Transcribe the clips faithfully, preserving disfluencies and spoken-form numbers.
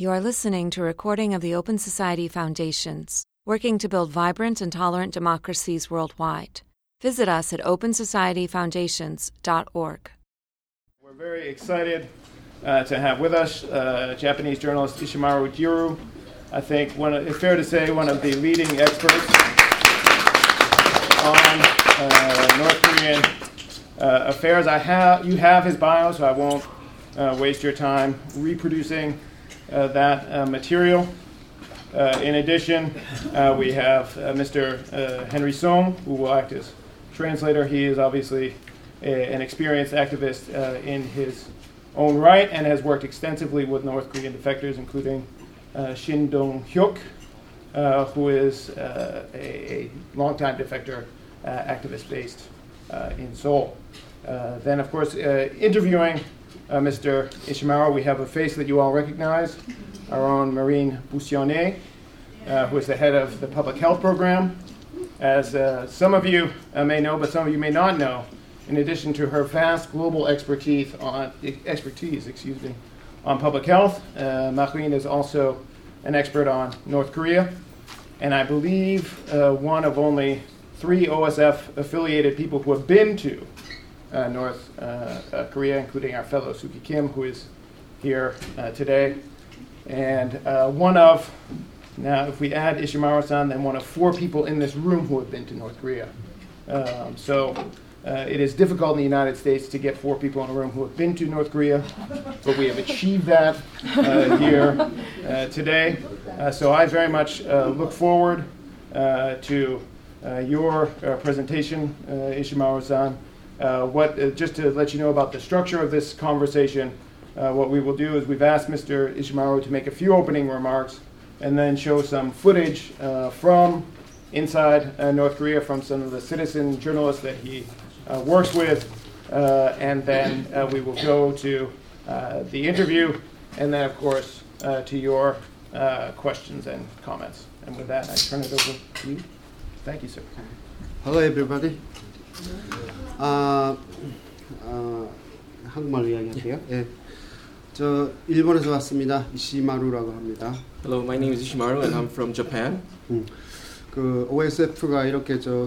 You are listening to a recording of the Open Society Foundations, working to build vibrant and tolerant democracies worldwide. Visit us at open society foundations dot org. We're very excited uh, to have with us uh, Japanese journalist Ishimaru Jiru. I think one of, it's fair to say one of the leading experts on uh, North Korean uh, affairs. I have you have his bio, so I won't uh, waste your time reproducing uh, that uh, material. Uh, in addition, uh, we have uh, Mister Uh, Henry Song, who will act as translator. He is obviously a, an experienced activist uh, in his own right and has worked extensively with North Korean defectors, including uh, Shin Dong-hyuk, uh, who is uh, a, a longtime defector uh, activist based uh, in Seoul. Uh, then, of course, uh, interviewing uh, Mister Ishimaru, we have a face that you all recognize, our own Marine Boussonnet, uh, who is the head of the public health program. As uh, some of you uh, may know, but some of you may not know, in addition to her vast global expertise on expertise, excuse me, on public health, uh, Marine is also an expert on North Korea, and I believe uh, one of only three O S F affiliated people who have been to uh, North uh, uh, Korea, including our fellow Suki Kim, who is here uh, today, and uh, one of Now, if we add Ishimaru-san, then one of four people in this room who have been to North Korea. Um, so uh, it is difficult in the United States to get four people in a room who have been to North Korea, but we have achieved that uh, here uh, today. Uh, so I very much uh, look forward uh, to uh, your uh, presentation, uh, Ishimaru-san. Uh, what, uh, just to let you know about the structure of this conversation, uh, what we will do is we've asked Mister Ishimaru to make a few opening remarks and then show some footage uh, from inside uh, North Korea from some of the citizen journalists that he uh, works with, uh, and then uh, we will go to uh, the interview, and then, of course, uh, to your uh, questions and comments. And with that, I turn it over to you. Thank you, sir. Hello, everybody. 아, 아, 한국말로 이야기할게요. 예. 저 일본에서 왔습니다. 이시마루라고 합니다. Hello, my name is Ishimaru and I'm from Japan. 음, 그 오에스에프가 이렇게 저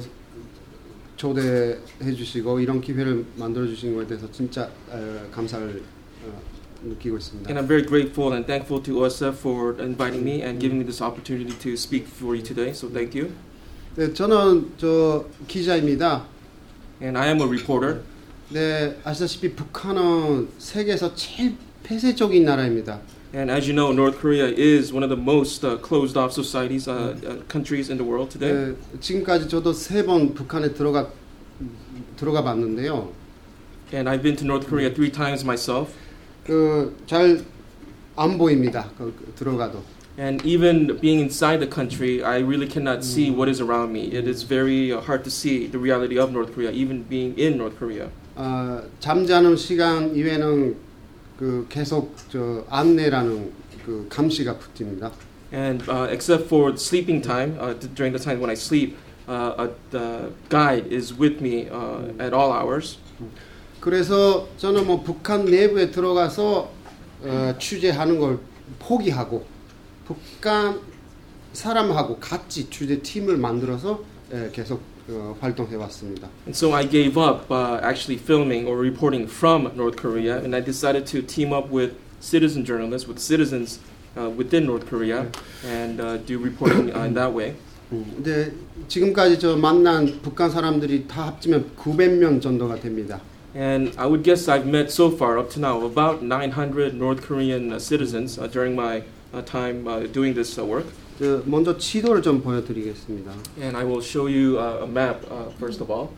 초대해 주시고 이런 기회를 만들어 주신 것에 대해서 진짜 어, 감사를 어, 느끼고 있습니다. And I'm very grateful and thankful to O S F for inviting me and giving me this opportunity to speak for you today. So thank you. 네, 저는 저 기자입니다. And I am a reporter. 네, 아시다시피 북한은 세계에서 제일 폐쇄적인 나라입니다. And as you know, North Korea is one of the most uh, closed-off societies, uh, uh, countries in the world today. 네, 지금까지 저도 세 번 북한에 들어가 들어가 봤는데요. And I've been to North Korea three times myself. 그 잘 안 보입니다. 그, 들어가도. And even being inside the country, I really cannot see what is around me. It is very uh, hard to see the reality of North Korea, even being in North Korea. 어, 잠자는 시간 이외에는 그 계속 저 안내라는 그 감시가 붙습니다. And uh, except for sleeping time, uh, th- during the time when I sleep, uh, a, the guide is with me uh, at all hours. 그래서 저는 뭐 북한 내부에 들어가서 어, 취재하는 걸 포기하고 북한 사람하고 같이 취재 팀을 만들어서 예, 계속 어, 활동해 왔습니다. And so I gave up uh, actually filming or reporting from North Korea, and I decided to team up with citizen journalists, with citizens uh, within North Korea, and uh, do reporting uh, in that way. 근데 지금까지 저 만난 북한 사람들이 다 합치면 구백 명 정도가 됩니다. And I would guess I've met so far up to now about nine hundred North Korean uh, citizens uh, during my uh, time uh, doing this uh, work. 저 먼저 지도를 좀 보여드리겠습니다. And I will show you uh, a map uh, first of all.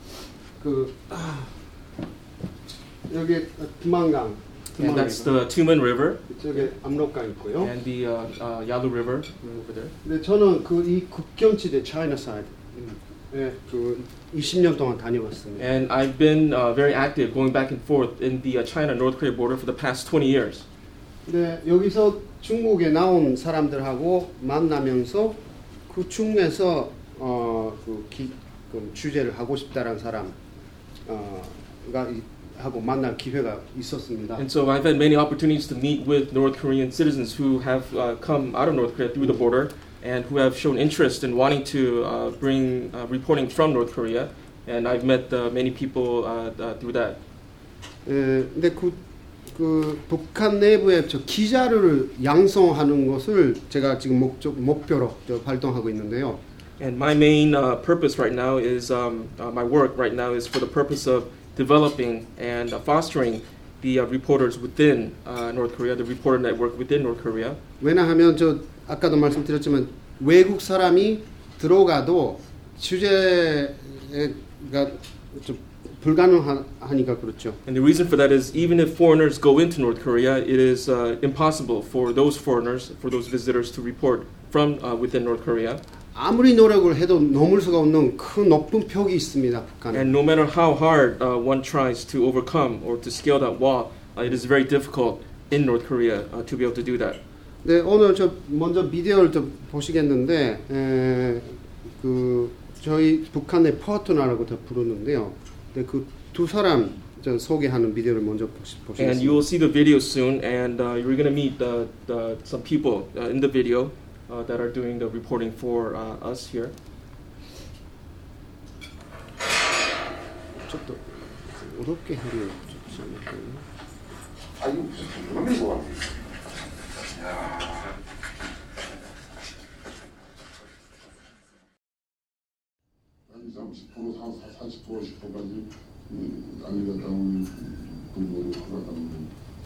그 아, 여기 두만강, And that's the Tumen River. 저기 압록강 있고요. And the uh, uh, Yalu River over there. 근데 저는 그 이 국경지대 China side, 예, 그 이십 년 동안 다녀왔습니다. And I've been uh, very active, going back and forth in the uh, China-North Korea border for the past twenty years. 네, 여기서 중국에 나온 사람들하고 만나면서 그 중에서 어, 그, 기, 그 취재를 하고 싶다라는 사람가 어, 하고 만날 기회가 있었습니다. And so I've had many opportunities to meet with North Korean citizens who have uh, come out of North Korea through the border and who have shown interest in wanting to uh, bring uh, reporting from North Korea. And I've met uh, many people uh, uh, through that. 에, 근데 그, 그 북한 내부에 저 기자를 양성하는 것을 제가 지금 목적 목표로 저 발동하고 있는데요. And my main uh, purpose right now is um, uh, my work right now is for the purpose of developing and uh, fostering the uh, reporters within uh, North Korea, the reporter network within North Korea. 왜냐하면 저 아까도 말씀드렸지만 외국 사람이 들어가도 취재가 좀 불가능하니까 그렇죠. And the reason for that is even if foreigners go into North Korea, it is uh, impossible for those foreigners, for those visitors to report from uh, within North Korea. 아무리 노력을 해도 넘을 수가 없는 큰 높은 벽이 있습니다, 북한에. And no matter how hard uh, one tries to overcome or to scale that wall, uh, it is very difficult in North Korea uh, to be able to do that. 네, 오늘 저 먼저 비디오를 좀 보시겠는데, 에, 그 저희 북한의 파트너라고 더 부르는데요. 네, 그 두 사람 저 소개하는 비디오를 먼저 보시, 보시겠습니다. And you will see the video soon, and uh, you're going to meet the, the, some people uh, in the video uh, that are doing the reporting for uh, us here. 좀 더 어렵게 하면 좋지 않을까요? 아이고, 그리고 한 삼십 퍼센트, 사십 퍼센트, 사십 퍼센트까지 아니면 분들이 하나가는.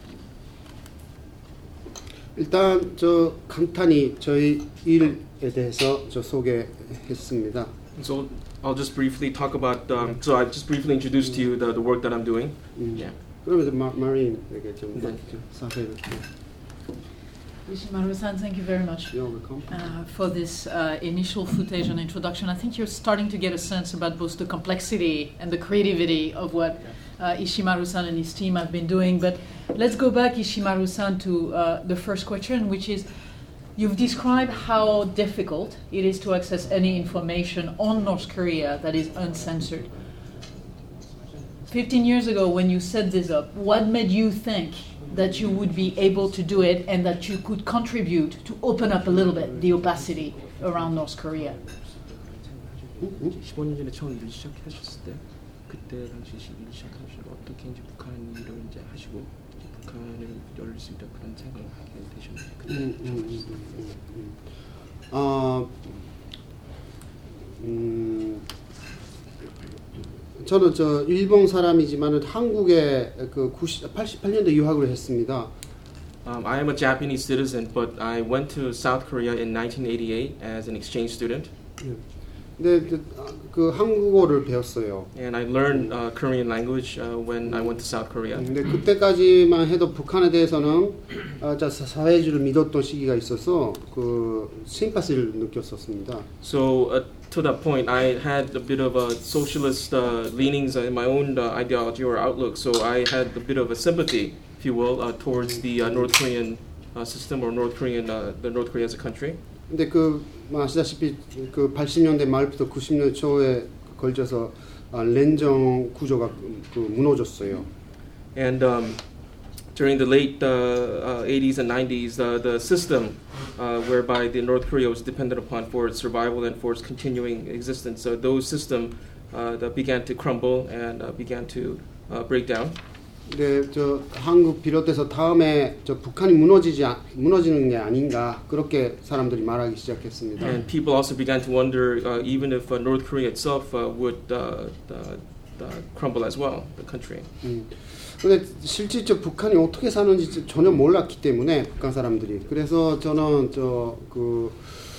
일단 저 간단히 저희 일에 대해서 저 소개했습니다. So I'll just briefly talk about. Um, so I just briefly introduced to you the, the work that I'm doing. 음. Yeah. 그러면서 마, 마린에게 좀 네. 사회를. Ishimaru-san, thank you very much You're welcome. uh, for this uh, initial footage and introduction. I think you're starting to get a sense about both the complexity and the creativity of what uh, Ishimaru-san and his team have been doing. But let's go back, Ishimaru-san, to uh, the first question, which is, you've described how difficult it is to access any information on North Korea that is uncensored. fifteen years ago, when you set this up, what made you think that you would be able to do it and that you could contribute to open up a little bit the opacity around North Korea? 십오 년 전에 처음 일 시작하셨을 때 그때 당시 일 시작하시고 어떻게 이제 북한 일을 이제 하시고 이제 북한을 열릴 수 있다 그런 생각을 하게 되셨나요? 그때 음, 음, 음, 음, 음. 어, 음, 저는 저 일본 사람이지만은 한국에 그 팔십팔 년대 유학을 했습니다. Um, I am a Japanese citizen, but I went to South Korea in nineteen eighty-eight as an exchange student. 근데 그, 그 한국어를 배웠어요. And I learned uh, Korean language uh, when I went to South Korea. 근데 그때까지만 해도 북한에 대해서는 어, 자, 사회주의를 믿었던 시기가 있어서 그 심파시를 느꼈었습니다. So uh, to that point, I had a bit of a socialist uh, leanings in my own uh, ideology or outlook. So I had a bit of a sympathy, if you will, uh, towards the uh, North Korean uh, system or North Korean, uh, the North Korea as a country. 근데 그 아시다시피 그 팔십 년대 말부터 구십 년 초에 걸쳐서 아, 렌정 구조가 그 무너졌어요. And um, during the late uh, uh, eighties and nineties, uh, the system uh, whereby the North Korea was dependent upon for its survival and for its continuing existence, uh, those systems uh, that began to crumble and uh, began to uh, break down. 근데 저 한국 비롯해서 다음에 저 북한이 무너지지 무너지는 게 아닌가 그렇게 사람들이 말하기 시작했습니다. And people also began to wonder uh, even if uh, North Korea itself uh, would uh, uh, uh, crumble as well, the country. 음. 근데 실질적 북한이 어떻게 사는지 전혀 몰랐기 때문에 북한 사람들이 그래서 저는 저그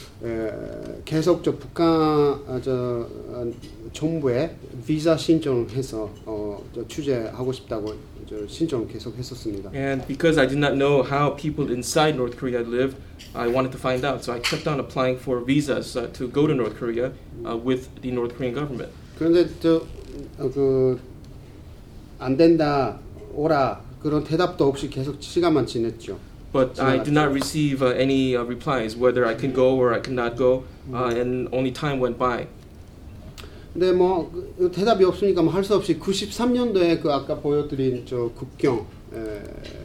계속 저 북한 아, 저 아, 정부에 비자 신청해서 어, 저 취재하고 싶다고 저 신청 계속 했었습니다. And because I did not know how people inside North Korea lived, I wanted to find out. So I kept on applying for visas uh, to go to North Korea uh, with the North Korean government. 그런데 저 그 안 된다 오라 그런 대답도 없이 계속 시간만 지냈죠. But I did not receive uh, any uh, replies whether I could go or I could not go, uh, and only time went by. 근데 뭐 그, 대답이 없으니까 뭐 할 수 없이 구십삼 년도에 그 아까 보여드린 저 국경 에,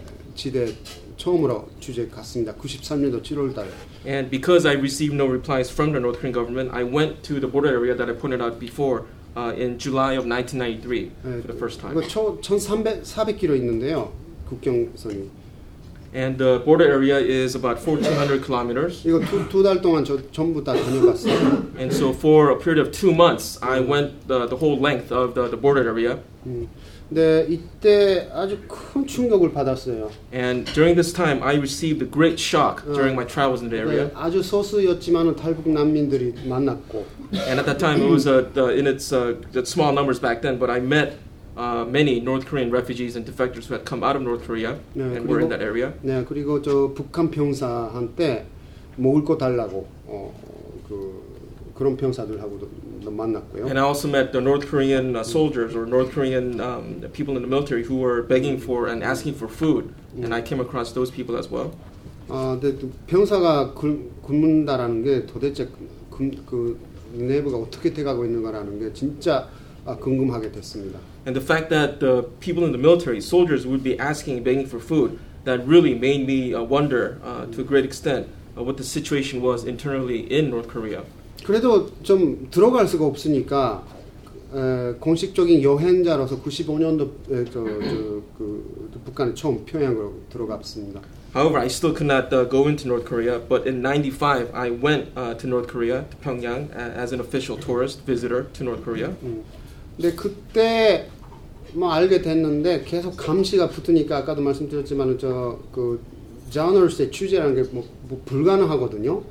지대 처음으로 취재 갔습니다. 구십삼 년도 칠월 달에. And because I received no replies from the North Korean government, I went to the border area that I pointed out before uh, in July of nineteen ninety-three for the first time. 이거 천삼백, 사백 킬로미터 있는데요. 국경선이. And the border area is about fourteen hundred kilometers. 이거 두 두 달 동안 저 전부 다 다녀봤어요. And so for a period of two months, I went the, the whole length of the, the border area. 음. 네, 이때 아주 큰 충격을 받았어요. And during this time, I received a great shock during my travels in the area. 네, 아주 소수였지만은 탈북 난민들이 만났고. And at that time, it was uh, the, in its uh, the small numbers back then, but I met uh, many North Korean refugees and defectors who had come out of North Korea 네, and 그리고, were in that area. 네, 그리고 저 북한 병사한테 먹을 거 달라고 어, 그 그런 병사들하고도 만났고요. And I also met the North Korean uh, soldiers or North Korean um, people in the military who were begging for and asking for food, and I came across those people as well. 아, 근데 병사가 굶, 굶는다라는 게 도대체 그, 그 내부가 어떻게 돼가고 있는가라는 게 진짜 아, 궁금하게 됐습니다. And the fact that the people in the military, soldiers, would be asking, begging for food, that really made me uh, wonder uh, to a great extent uh, what the situation was internally in North Korea. 그래도 좀 들어갈 수가 없으니까 에, 공식적인 여행자로서 구십오 년도 에, 저, 저, 그, 북한에 처음 평양으로 들어갔습니다. However, I still could not uh, go into North Korea, but in ninety-five I went uh, to North Korea, to Pyongyang, uh, as an official tourist visitor to North Korea. 음. 근데 그때 뭐 알게 됐는데 계속 감시가 붙으니까 아까도 말씀드렸지만 저그 저널스의 취재라는 게 뭐 뭐 불가능하거든요.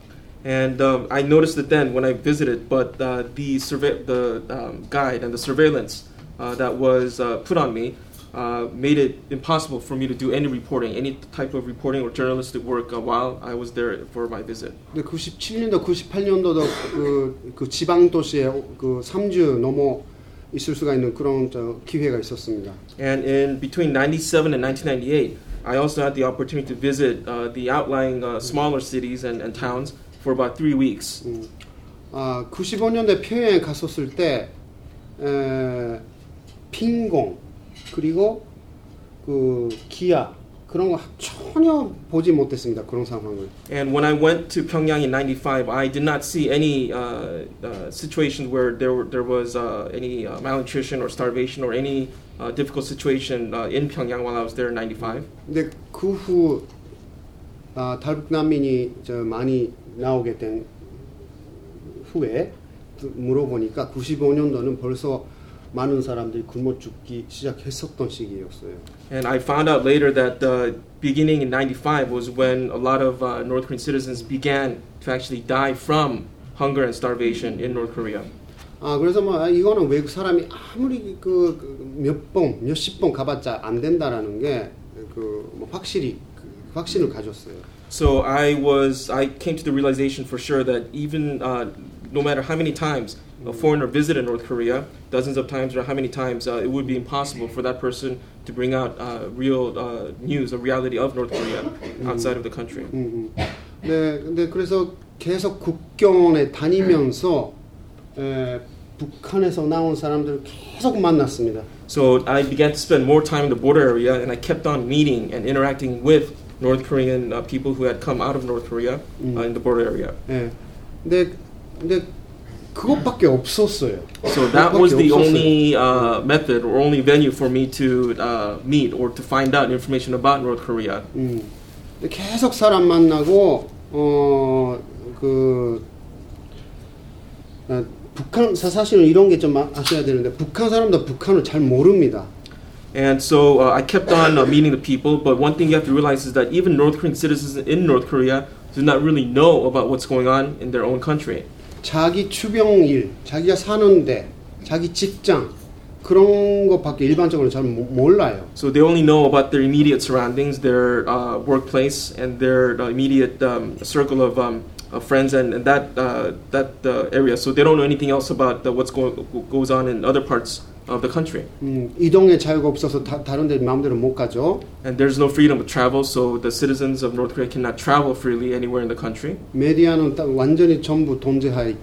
And um, I noticed it then when I visited, but uh, the survey, the um, guide and the surveillance uh, that was uh, put on me uh, made it impossible for me to do any reporting, any type of reporting or journalistic work uh, while I was there for my visit. 근데 구십칠 년도, 구십팔 년도도 그, 그 지방 도시에 그 삼 주 넘어 있을 수가 있는 그런 저 기회가 있었습니다. And in between ninety-seven and nineteen ninety-eight, I also had the opportunity to visit uh, the outlying uh, smaller cities and, and towns for about three weeks. 음. 아, 구십오 년도에 평양에 갔었을 때 에, 빈공 그리고 그 기아 그런 거 전혀 보지 못했습니다. 그런 상황을. And when I went to Pyongyang in ninety-five, I did not see any uh, uh, situations where there were, there was uh, any uh, malnutrition or starvation or any uh, difficult situation uh, in Pyongyang while I was there in ninety-five. 근데 그 후 아, 탈북 난민이 저 많이 나오게 된 후에 물어보니까 구십오 년도는 벌써 많은 사람들이 굶어 죽기 시작했었던 시기였어요. And I found out later that uh, beginning in ninety-five was when a lot of uh, North Korean citizens began to actually die from hunger and starvation in North Korea. 아 그래서 뭐 이거는 외국 사람이 아무리 그 몇 번, 몇십 번 가봤자 안 된다라는 게 그 뭐 확실히 그 확신을 가졌어요. So I was I came to the realization for sure that even uh, no matter how many times a foreigner visited North Korea, dozens of times or how many times, uh, it would be impossible for that person to bring out uh, real uh, news, a reality of North Korea outside of the country. 음, 음. 네, 근데 그래서 계속 국경에 다니면서 에, 북한에서 나온 사람들을 계속 만났습니다. So I began to spend more time in the border area, and I kept on meeting and interacting with North Korean uh, people who had come out of North Korea uh, in the border area. 네, 근데 근데 그것밖에 없었어요. So that was the only uh, method or only venue for me to uh, meet or to find out information about North Korea. 음, 계속 사람 만나고 어그 어, 북한 사실은 이런 게 좀 아셔야 되는데 북한 사람도 북한을 잘 모릅니다. And so uh, I kept on uh, meeting the people, but one thing you have to realize is that even North Korean citizens in North Korea do not really know about what's going on in their own country. 자기 주변일, 자기가 사는데, 자기 직장 그런 것밖에 일반적으로 잘 몰라요. So they only know about their immediate surroundings, their uh, workplace, and their uh, immediate um, circle of, um, of friends, and, and that uh, that uh, area. So they don't know anything else about uh, what's go- goes on in other parts of the country. 음, 이동의 자유가 없어서 다, 다른 데 마음대로 못 가죠. And there's no freedom of travel, so the citizens of North Korea cannot travel freely anywhere in the country. 메디아는 완전히 전부 통제하에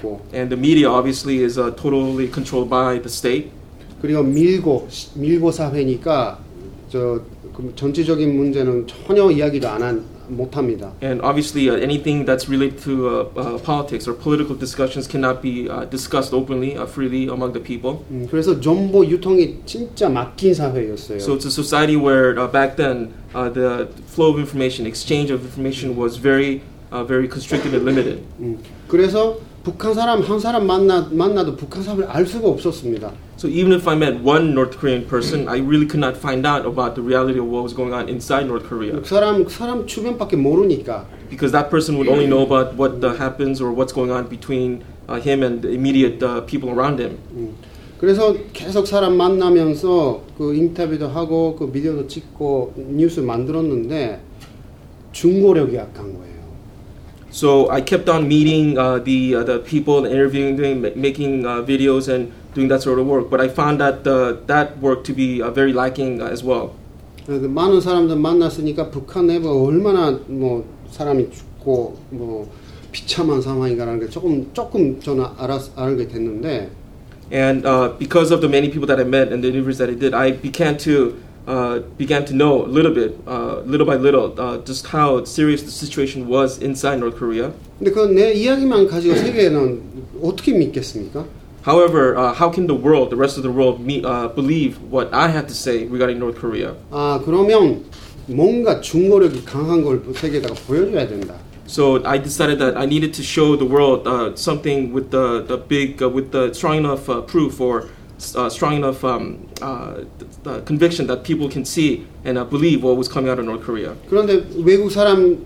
있고 And the media obviously is uh, totally controlled by the state. 그리고 밀고 밀고 사회니까 저 그 전체적인 문제는 전혀 이야기도 안 한, 못합니다. And obviously uh, anything that's related to uh, uh, politics or political discussions cannot be uh, discussed openly, uh, freely among the people. 음, 그래서 정보 유통이 진짜 막힌 사회였어요. So it's a society where uh, back then uh, the flow of information, exchange of information was very, uh, very constricted and limited. 음, 그래서 북한 사람 한 사람 만나 만나도 북한 사람을 알 수가 없었습니다. So even if I met one North Korean person, I really could not find out about the reality of what was going on inside North Korea. 그 사람 사람 주변밖에 모르니까. Because that person would only know about what uh, happens or what's going on between uh, him and the immediate uh, people around him. 음, 그래서 계속 사람 만나면서 그 인터뷰도 하고 그 비디오도 찍고 뉴스 만들었는데 중고력이 약한 거예요. So I kept on meeting uh, the uh, the people, interviewing, doing, making uh, videos, and doing that sort of work. But I found that uh, that work to be uh, very lacking uh, as well. 많은 사람들 만났으니까 북한 내부가 얼마나 뭐 사람이 죽고 뭐 비참한 상황인가라는 게 조금 조금 저는 알았 알게 됐는데. And uh, because of the many people that I met and the interviews that I did, I began to uh, began to know a little bit, uh, little by little, uh, just how serious the situation was inside North Korea. 근데 그 내 이야기만 가지고 세계는 어떻게 믿겠습니까? However, uh, how can the world, the rest of the world, meet, uh, believe what I had to say regarding North Korea? 아 그러면 뭔가 중고력이 강한 걸 세계에다가 보여줘야 된다. So I decided that I needed to show the world uh, something with the the big, uh, with the strong enough uh, proof or uh, strong enough um, uh, the, the conviction that people can see and uh, believe what was coming out of North Korea. 그런데 외국 사람인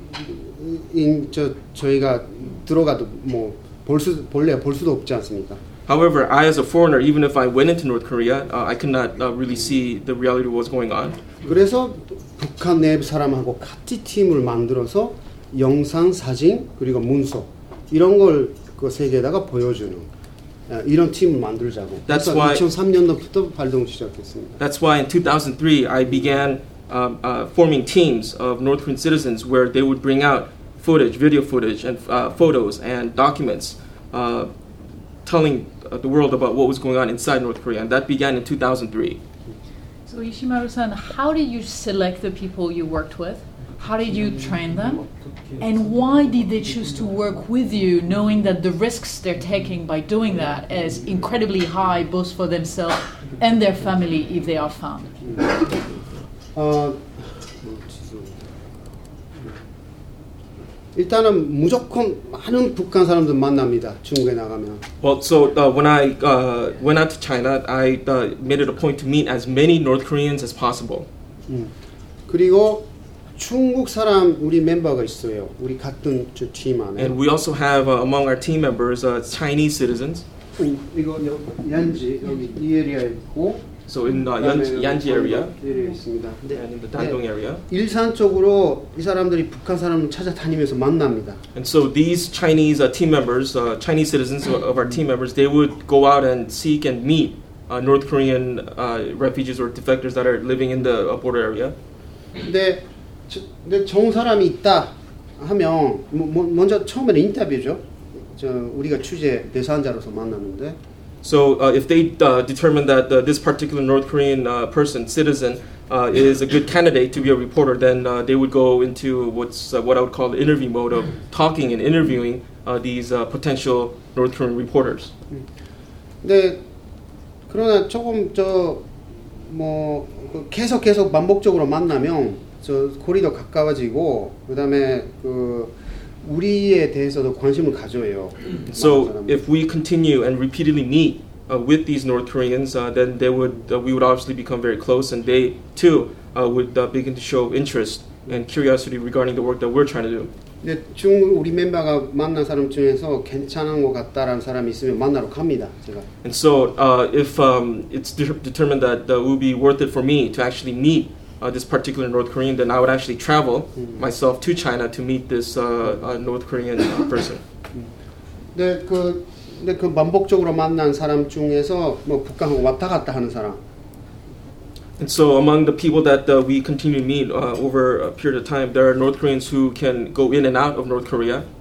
저 저희가 들어가도 뭐 볼 수 볼래 볼 수도 없지 않습니까? However, I as a foreigner, even if I went into North Korea, uh, I could not uh, really see the reality of what's going on. 그래서 북한 내부 사람하고 같이 팀을 만들어서 영상, 사진 그리고 문서 이런 걸 그 세계에다가 보여주는 이런 팀을 만들자고. That's 그래서 why 이천삼 년도부터 활동 시작했습니다. That's why in two thousand three I began um, uh, forming teams of North Korean citizens where they would bring out footage, video footage, and uh, photos and documents, uh, telling uh, the world about what was going on inside North Korea, and that began in two thousand three. So Ishimaru-san, how did you select the people you worked with? How did you train them? And why did they choose to work with you, knowing that the risks they're taking by doing that is incredibly high, both for themselves and their family if they are found? 어, 일단은 무조건 많은 북한 사람들 만납니다. 중국에 나가면. Well, so uh, when I uh, went out to China, I uh, made it a point to meet as many North Koreans as possible. 음. 그리고 중국 사람 우리 멤버가 있어요. 우리 같은 저 팀 안에. And we also have uh, among our team members uh, Chinese citizens. 이거 yanji 여기 이 에리아에 있고. So in the uh, Yanji area. 에리아에 있습니다. And in the Dandong area. 일산적으로 이 사람들이 북한 사람을 찾아다니면서 만납니다. And so these Chinese uh, team members, uh, Chinese citizens of, of our team members, they would go out and seek and meet uh, North Korean uh, refugees or defectors that are living in the uh, border area. 근데 저, 근데 좋은 사람이 있다 하면 뭐, 먼저 처음에는 인터뷰죠. 저 우리가 취재 대상자로서 만나는데. So uh, if they uh, determine that uh, this particular North Korean uh, person, citizen, uh, is a good candidate to be a reporter, then uh, they would go into what's uh, what I would call the interview mode of talking and interviewing uh, these uh, potential North Korean reporters. 근데 그러나 조금 저 뭐 계속 계속 반복적으로 만나면 저 거리도 가까워지고 그다음에 그 우리에 대해서도 관심을 가져요. So if we continue and repeatedly meet uh, with these North Koreans, uh, then they would uh, we would obviously become very close, and they too uh, would uh, begin to show interest and curiosity regarding the work that we're trying to do. 근데 중 우리 멤버가 만난 사람 중에서 괜찮은 것 같다라는 사람이 있으면 만나러 갑니다. 제가. And so uh, if um, it's de- determined that uh, it would be worth it for me to actually meet Uh, this particular North Korean, then I would actually travel mm. myself to China to meet this uh, uh, North Korean uh, person. 근데 그 근데 그 반복적으로 만난 사람 중에서 뭐 북한하고 왔다 갔다 하는 사람. And so among the people that uh, we continue to meet uh, over a period of time, there are North Koreans who can go in and out of North Korea.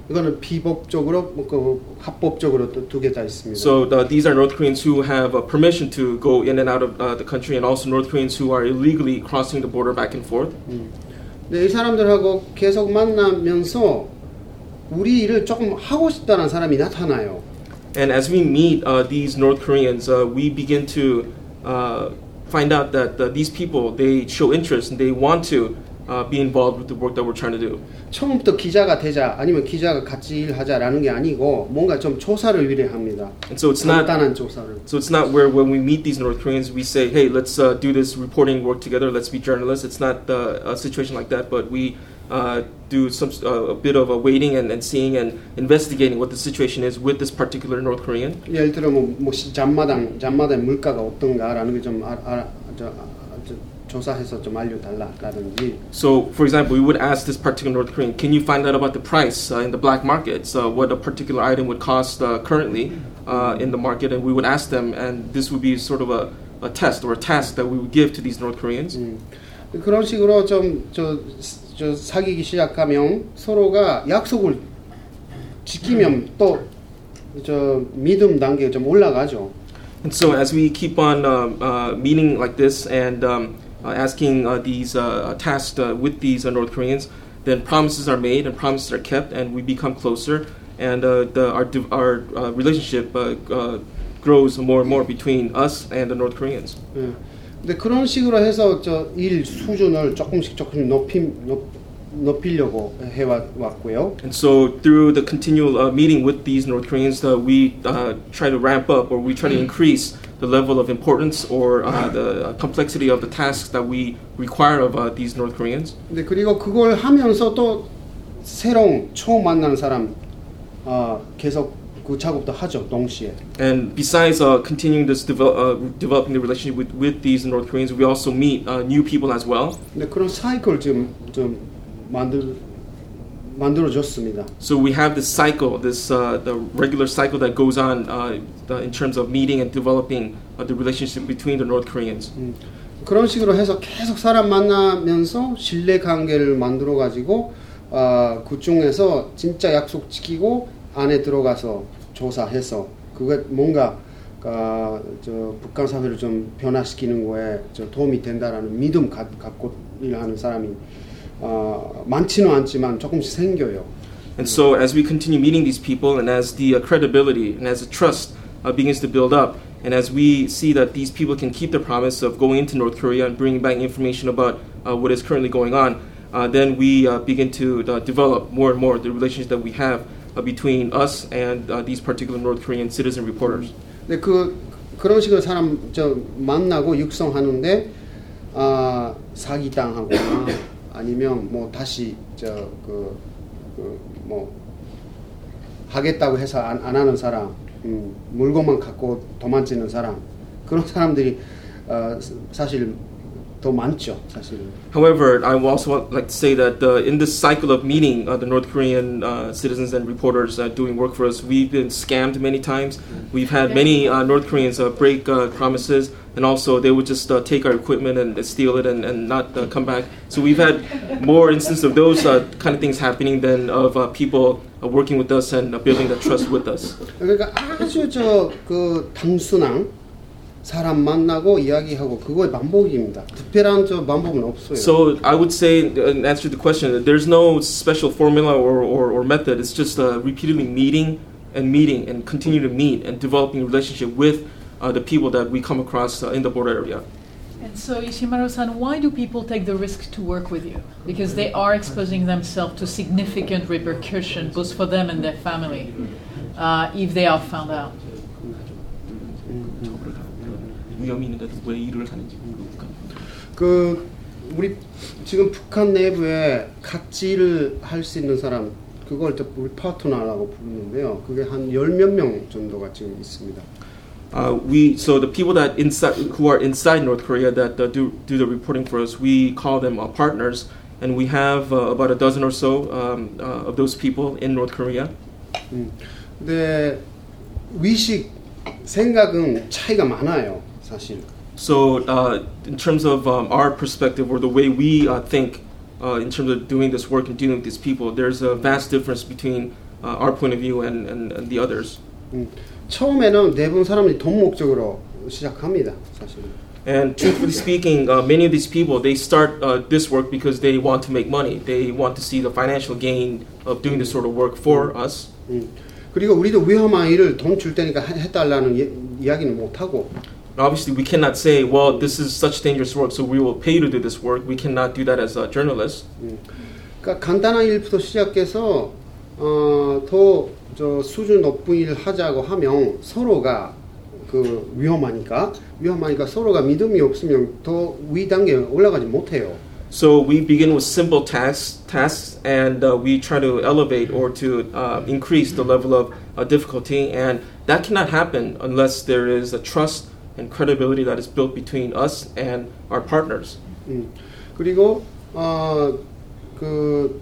이거는 비법적으로 그 합법적으로 또 두 개 다 있습니다. So uh, these are North Koreans who have uh, permission to go in and out of uh, the country, and also North Koreans who are illegally crossing the border back and forth. 음. 근데 이 사람들하고 계속 만나면서 우리 일을 조금 하고 싶다는 사람이 나타나요. And as we meet uh, these North Koreans, uh, we begin to uh, find out that uh, these people, they show interest and they want to uh, be involved with the work that we're trying to do. 처음부터 기자가 되자 아니면 기자가 같이 일하자라는 게 아니고 뭔가 좀 조사를 위례합니다. And so it's not 간단한 조사를. So it's not where when we meet these North Koreans we say, hey, let's uh, do this reporting work together. Let's be journalists. It's not uh, a situation like that, but we uh, do some uh, a bit of a waiting and, and seeing and investigating what the situation is with this particular North Korean. 예를 들어 뭐, 뭐 잠마당 잠마당 물가가 어떤가라는 게 좀 알아 저 조사해서 좀 알려달라라든지. So, for example, we would ask this particular North Korean, can you find out about the price uh, in the black market, so what a particular item would cost uh, currently uh, in the market, and we would ask them, and this would be sort of a, a test or a task that we would give to these North Koreans. 음, 그런 식으로 좀 저 저 사귀기 시작하면 서로가 약속을 지키면 또 저 믿음 단계가 좀 올라가죠. And so, as we keep on um, uh, meeting like this and um, uh, asking uh, these uh, tasks uh, with these uh, North Koreans, then promises are made and promises are kept, and we become closer, and uh, the, our our uh, relationship uh, uh, grows more and more between us and the North Koreans. 예. 근데 그런 식으로 해서 저 일 수준을 조금씩 조금씩 높이 높, 높이려고 해왔고요. And so, through the continual uh, meeting with these North Koreans, uh, we uh, try to ramp up, or we try to increase the level of importance or uh, the complexity of the tasks that we require of uh, these North Koreans. 근데 그리고 그걸 하면서 또 새로운 처음 만나는 사람 어, 계속 그 작업도 하죠 동시에. And besides uh, continuing this develop, uh, developing the relationship with, with these North Koreans, we also meet uh, new people as well. 근데 그런 사이클을 지금 좀 만들 만들어줬습니다. So we have this cycle, this uh, the regular cycle that goes on uh, the, in terms of meeting and developing uh, the relationship between the North Koreans. 음, 그런 식으로 해서 계속 사람 만나면서 신뢰 관계를 만들어 가지고 어, 그 중에서 진짜 약속 지키고 안에 들어가서 조사해서 그게 뭔가 어, 저 북한 사회를 좀 변화시키는 거에 저 도움이 된다라는 믿음 가, 갖고 일하는 사람이 어, 많지는 않지만 조금씩 생겨요. And so as we continue meeting these people, and as the uh, credibility and as the trust uh, begins to build up, and as we see that these people can keep their promise of going into North Korea and bringing back information about uh, what is currently going on, uh, then we uh, begin to uh, develop more and more the relationship that we have uh, between us and uh, these particular North Korean citizen reporters. 근데 그 그런 식으로 사람 저 만나고 육성하는데 아 어, 사기 당하거나 아니면 뭐 다시 저 그 뭐 하겠다고 해서 안, 안 하는 사람, 음, 물건만 갖고 도망치는 사람 그런 사람들이 어, 사실 더 많죠, 사실. However, I would also like to say that uh, in this cycle of meeting uh, the North Korean uh, citizens and reporters uh, doing work for us, we've been scammed many times. We've had many uh, North Koreans uh, break uh, promises, and also they would just uh, take our equipment and steal it and, and not uh, come back. So we've had more instances of those uh, kind of things happening than of uh, people uh, working with us and uh, building that trust with us. 그러니까 아주 저 그 단순한 사람 만나고 이야기하고 그거의 반복입니다. 특별한 저 방법은 없어요. So I would say, in answer to the question, there's no special formula or, or, or method. It's just uh, repeatedly meeting and meeting and continue to meet and developing a relationship with uh, the people that we come across uh, in the border area. And so, Ishimaru-san, why do people take the risk to work with you? Because they are exposing themselves to significant repercussions, both for them and their family, uh, if they are found out. 위험이 있는데도 왜 일을 하는지. 그 우리 지금 북한 내부에 같이 일을 할 수 있는 사람 그걸 또 우리 파트너라고 부르는데요. 그게 한 열 몇 명 정도가 지금 있습니다. Uh, we so the people that inside who are inside North Korea that uh, do do the reporting for us, we call them uh, partners, and we have uh, about a dozen or so um, uh, of those people in North Korea. 음, 근데 위식 생각은 차이가 많아요. 사실. So, uh, in terms of um, our perspective or the way we uh, think uh, in terms of doing this work and dealing with these people, there's a vast difference between uh, our point of view and, and, and the others. 음, 처음에는 대부분 사람들이 돈 목적으로 시작합니다, 사실은. And truthfully speaking, uh, many of these people, they start uh, this work because they want to make money. They want to see the financial gain of doing this sort of work for us. 음, 그리고 우리도 위험한 일을 돈 줄 테니까 해- 해달라는 예, 이야기는 못하고 Obviously, we cannot say, well, this is such dangerous work, so we will pay you to do this work. We cannot do that as a journalist. 음, 그러니까 간단한 일부터 시작해서 어, 더 저 수준 높은 일을 하자고 하면 서로가 그 위험하니까 위험하니까 서로가 믿음이 없으면 더 위 단계에 올라가지 못해요. So we begin with simple tasks, tasks, and uh, we try to elevate or to uh, increase the level of uh, difficulty, and that cannot happen unless there is a trust and credibility that is built between us and our partners. 음, 그리고 어, 그,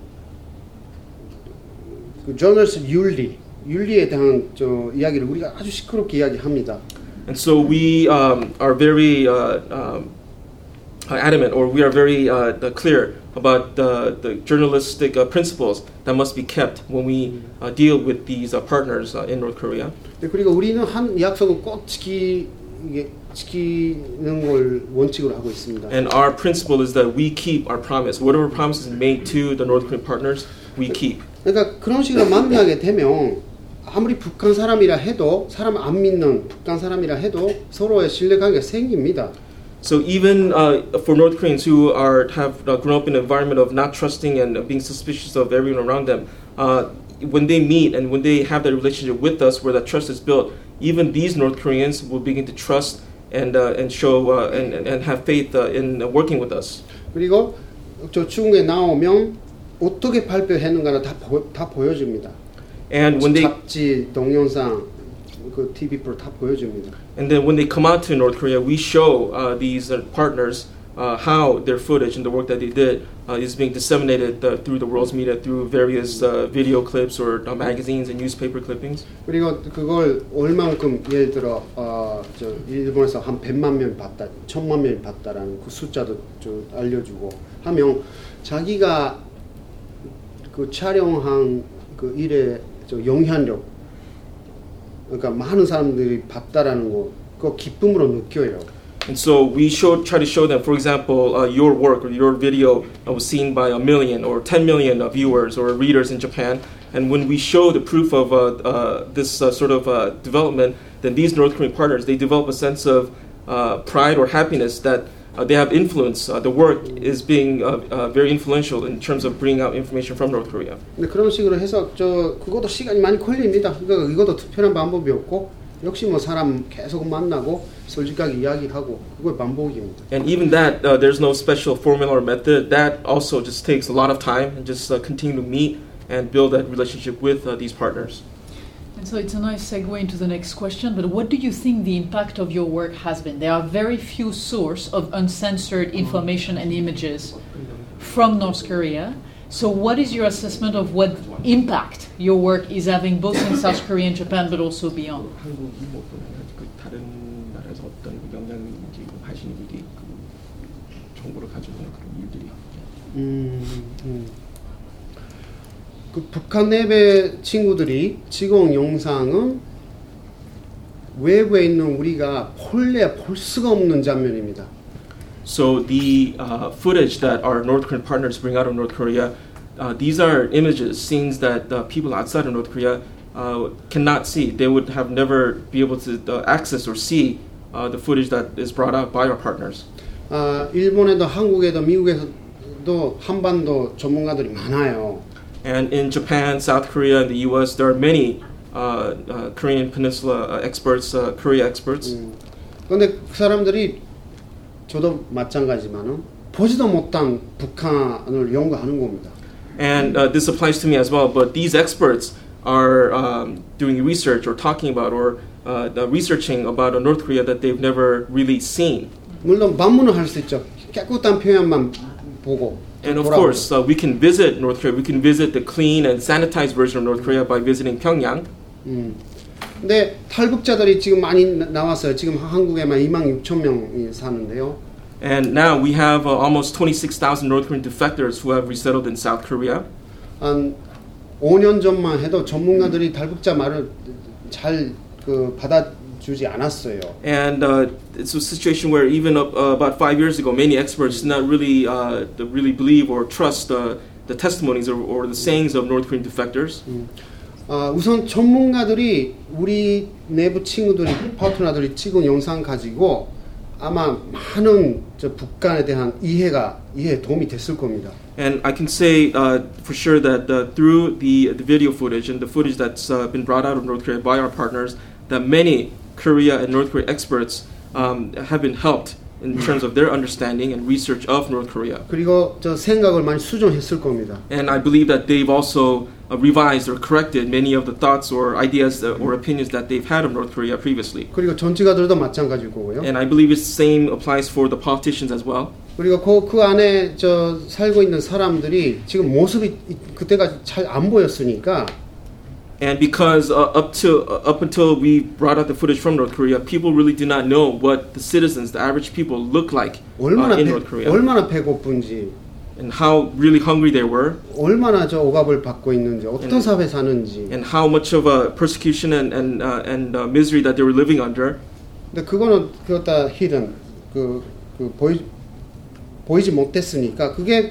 그 저널리스트 윤리 윤리에 대한 저 이야기를 우리가 아주 시끄럽게 이야기합니다. And so we um, are very uh, um, adamant, or we are very uh, clear about the, the journalistic uh, principles that must be kept when we uh, deal with these uh, partners uh, in North Korea. 네, 그리고 우리는 한 약속은 꼭 지키, 이게 지키는 걸 원칙으로 하고 있습니다. And our principle is that we keep our promise. Whatever promises made to the North Korean partners, we keep. 그러니까 그런 식으로 만나게 되면 아무리 북한 사람이라 해도 사람 안 믿는 북한 사람이라 해도 서로의 신뢰관계가 생깁니다. So even uh, for North Koreans who are have uh, grown up in an environment of not trusting and being suspicious of everyone around them, uh, when they meet and when they have that relationship with us, where that trust is built, even these North Koreans will begin to trust and uh, and show uh, and and have faith uh, in uh, working with us. 그리고 저 중국에 나오면 어떻게 발표했는가를 다, 보, 다 보여줍니다. And when they 잡지, 동영상, 그 티비 프로 다 보여줍니다. and then when they come out to North Korea, we show uh, these uh, partners uh, how their footage and the work that they did uh, is being disseminated uh, through the world's media, through various uh, video clips or uh, magazines and newspaper clippings. 그리고 그걸 얼마만큼 예를 들어 어, 저 일본에서 한 백만 명 봤다, 천만 명 봤다라는 그 숫자도 좀 알려주고 하면 자기가 그 촬영한 그 일의 저 영향력, 그러니까 많은 사람들이 봤다라는 거, 그 기쁨으로 느껴요. And so we show, try to show them, for example, uh, your work or your video uh, was seen by a million or ten million uh, viewers or readers in Japan. And when we show the proof of uh, uh, this uh, sort of uh, development, then these North Korean partners, they develop a sense of uh, pride or happiness that uh, they have influence. Uh, the work is being uh, uh, very influential in terms of bringing out information from North Korea. 근데 그런 식으로 해서 저 그것도 시간이 많이 걸립니다. 그러니까 이것도 특별한 방법이 없고 역시 뭐 사람 계속 만나고 솔직하게 이야기하고 그걸 반복입니다. And even that, uh, there's no special formula or method. That also just takes a lot of time and just uh, continue to meet and build that relationship with uh, these partners. And so it's a nice segue into the next question, but what do you think the impact of your work has been? There are very few sources of uncensored information and images from North Korea. So what is your assessment of what impact your work is having both in South Korea and Japan, but also beyond? 다른 나라에서 어떤 영향인지 하시는 일이 정보를 가져오는 그런 일들이. 음, 음. 그 북한 내배 친구들이 찍어온 영상은 외부에 있는 우리가 본래 볼 수가 없는 장면입니다. So the uh, footage that our North Korean partners bring out of North Korea, uh, these are images, scenes that uh, people outside of North Korea uh, cannot see. They would have never be able to uh, access or see uh, the footage that is brought out by our partners. 아, 일본에도 한국에도 미국에도 한반도 전문가들이 많아요. And in Japan, South Korea, and the U S, there are many uh, uh, Korean Peninsula uh, experts, uh, Korea experts. 음. 그런데 그 사람들이 저도 마찬가지지만은 보지도 못한 북한을 연구하는 겁니다. And uh, this applies to me as well. But these experts are um, doing research or talking about or uh, researching about a North Korea that they've never really seen. 물론 방문을 할 수 있죠. 깨끗한 표현만 보고. And of course, uh, we can visit North Korea. We can visit the clean and sanitized version of North Korea by visiting Pyongyang. 음. 근데 탈북자들이 지금 많이 나, 나왔어요. 지금 한국에만 이만 육천 명이 사는데요. And now we have uh, almost twenty-six thousand North Korean defectors who have resettled in South Korea. 한 오 년 전만 해도 전문가들이 달북자 말을 잘 그 받아주지 않았어요. And uh, it's a situation where even up, uh, about five years ago, many experts did not really, uh, really believe or trust uh, the testimonies or, or the sayings of North Korean defectors. 음. 어, 우선 전문가들이 우리 내부 친구들이 파트너들이 찍은 영상 가지고 아마 많은 저 북한에 대한 이해가 이해에 도움이 됐을 겁니다. And I can say uh, for sure that uh, through the the video footage and the footage that's uh, been brought out of North Korea by our partners, that many Korea and North Korea experts um, have been helped in terms of their understanding and research of North Korea. 그리고 저 생각을 많이 수정했을 겁니다. And I believe that they've also uh, revised or corrected many of the thoughts or ideas that, or opinions that they've had of North Korea previously. 그리고 정치가들도 마찬가지일 거고요. And I believe it's the same applies for the politicians as well. 그리고 그, 그 안에 저 살고 있는 사람들이 지금 모습이 그때까지 잘 안 보였으니까. And because uh, up to uh, up until we brought out the footage from North Korea, people really did not know what the citizens, the average people, look like uh, 얼마나 in 배, North Korea, 얼마나 배고픈지, and how really hungry they were, 얼마나 저 억압을 받고 있는지, 어떤 and, 사회 사는지. and how much of a persecution and and uh, and uh, misery that they were living under. 근데 그거는 그것다 hidden, 그, 그 보이 보이지 못했으니까 그게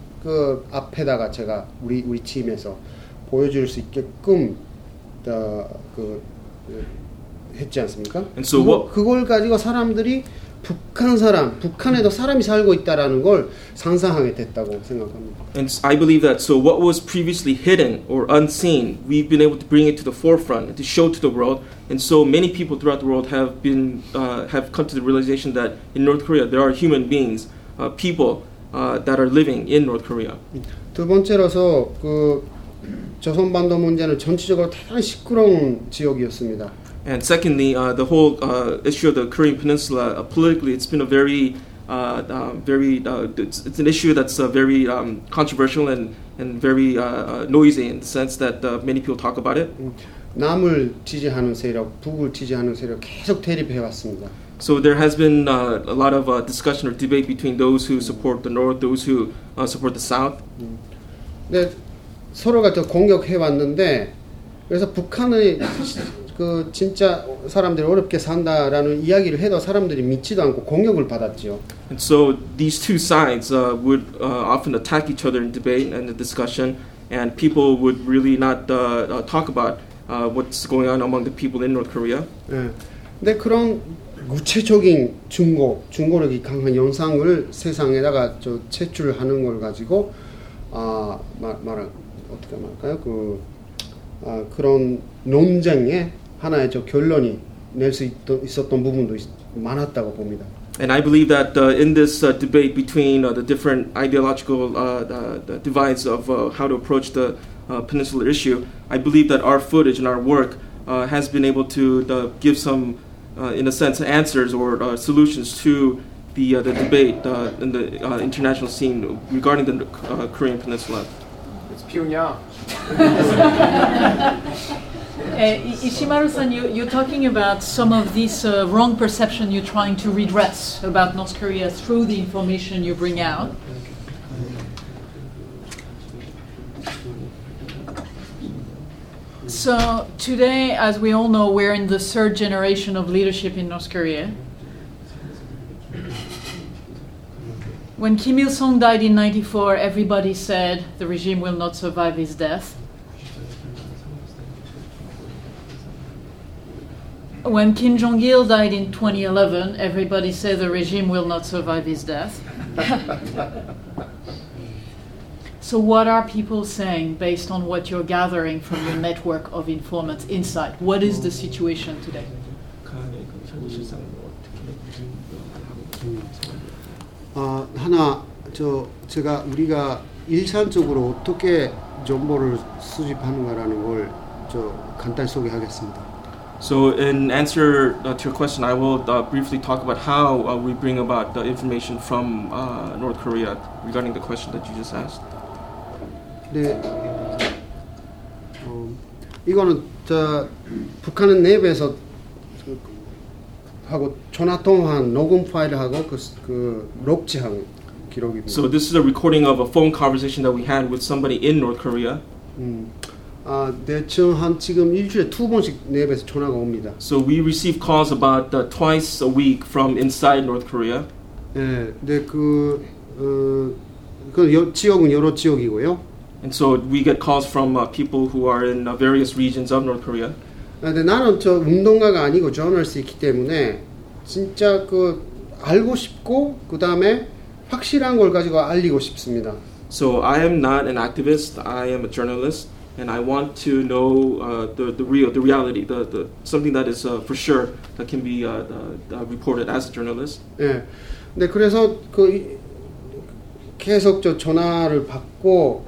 그 앞에다가 제가 우리 우리 팀에서 보여줄 수 있게끔 어, 그, 그 했지 않습니까? And so 그거, what, 그걸 가지고 사람들이 북한 사람, 북한에도 사람이 살고 있다라는 걸 상상하게 됐다고 생각합니다. and I believe that so what was previously hidden or unseen, we've been able to bring it to the forefront and to show to the world. And so many people throughout the world have been uh, have come to the realization that in North Korea there are human beings, uh, people uh, that are living in North Korea. 두 번째로서 그 조선반도 문제는 전체적으로 대단히 시끄러운 지역이었습니다. And secondly, uh, the whole uh, issue of the Korean Peninsula, uh, politically, it's been a very, uh, uh, very, uh, it's, it's an issue that's uh, very um, controversial and, and very uh, noisy in the sense that uh, many people talk about it. 남을 지지하는 세력, 북을 지지하는 세력 계속 대립해 왔습니다. So there has been uh, a lot of uh, discussion or debate between those who support the North, those who uh, support the South. 근데 서로가 저 공격해 왔는데 그래서 북한의 그 진짜 사람들이 어렵게 산다라는 이야기를 해도 사람들이 믿지도 않고 공격을 받았지요. And so these two sides uh, would uh, often attack each other in debate and the discussion, and people would really not uh, uh, talk about uh, what's going on among the people in North Korea. 네. 근데 그런 구체적인 증거, 증거력이 강한 영상을 세상에다가 저 제출하는 걸 가지고 아, 말, 말 어떻게 말할까요? 그 아, 그런 논쟁에 하나의 저 결론이 낼 수 있었던 부분도 있, 많았다고 봅니다. And I believe that uh, in this uh, debate between uh, the different ideological uh, the, the divides of uh, how to approach the uh, peninsular issue, I believe that our footage and our work uh, has been able to uh, give some, uh, in a sense, answers or uh, solutions to the uh, the debate uh, in the uh, international scene regarding the uh, Korean Peninsula. It's Pyongyang. Uh, Ishimaru-san, you, you're talking about some of this uh, wrong perception you're trying to redress about North Korea through the information you bring out. So today, as we all know, we're in the third generation of leadership in North Korea. When Kim Il-sung died in ninety-four, everybody said the regime will not survive his death. When Kim Jong-il died in twenty eleven, everybody said the regime will not survive his death. So what are people saying based on what you're gathering from your network of informants inside? What is the situation today? 아, 하나 저 제가 우리가 일차적으로 어떻게 정보를 수집하는가라는 걸 저 간단히 소개하겠습니다. So in answer uh, to your question, I will uh, briefly talk about how uh, we bring about the information from uh, North Korea regarding the question that you just asked. 네, 어, 이거는 저 북한은 내부에서 그, 하고 전화 통화한 녹음 파일하고 그, 그 록지한 기록입니다. So this is a recording of a phone conversation that we had with somebody in North Korea. 음, 아, 대충 한 지금 일주일에 두 번씩 내부에서 전화가 옵니다. So we receive calls about uh, twice a week from inside North Korea. 예, 근데 그, 어, 그 여, 지역은 여러 지역이고요. And so we get calls from uh, people who are in uh, various regions of North Korea. 근데 나는 저 운동가가 아니고 저널리스트이기 때문에 진짜 그 알고 싶고 그 다음에 확실한 걸 가지고 알리고 싶습니다. So I am not an activist. I am a journalist, and I want to know uh, the the real, the reality, the, the something that is uh, for sure that can be uh, uh, reported as a journalist. 예. 근데 그래서 그 계속 저 전화를 받고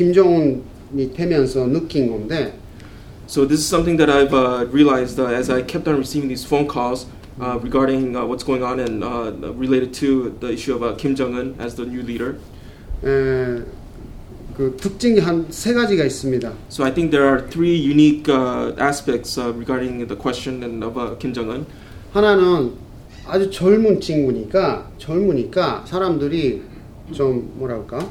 김정은이 되면서 느낀 건데. So this is something that I've uh, realized uh, as I kept on receiving these phone calls uh, regarding uh, what's going on and uh, related to the issue of uh, Kim Jong-un as the new leader. 에, 그 특징이 한 세 가지가 있습니다. So I think there are three unique uh, aspects uh, regarding the question and of uh, Kim Jong-un. 하나는 아주 젊은 친구니까 젊으니까 사람들이 좀 뭐랄까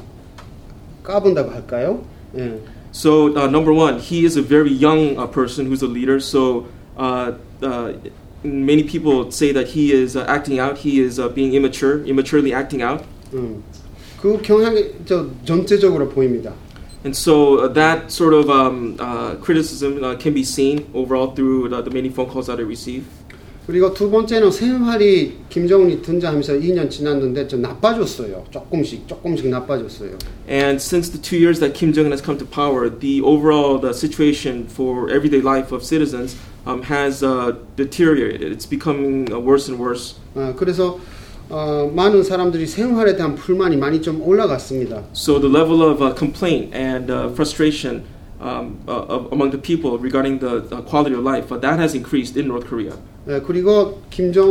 까분다고 할까요? 예. So uh, number one, he is a very young uh, person who's a leader. So uh, uh, many people say that he is uh, acting out. He is uh, being immature, immaturely acting out. 음, 그 경향이 저 전체적으로 보입니다. And so uh, that sort of um, uh, criticism uh, can be seen overall through the, the many phone calls that I receive. 그리고 두 번째는 생활이 김정은이 등장하면서 이 년 지났는데 좀 나빠졌어요. 조금씩 조금씩 나빠졌어요. And since the two years that Kim Jong-un has come to power, the overall the situation for everyday life of citizens um, has uh, deteriorated. It's becoming uh, worse and worse. 아, 그래서 어, 많은 사람들이 생활에 대한 불만이 많이 좀 올라갔습니다. So the level of uh, complaint and uh, frustration um, uh, of, among the people regarding the uh, quality of life, uh, that has increased in North Korea. 네, 그리고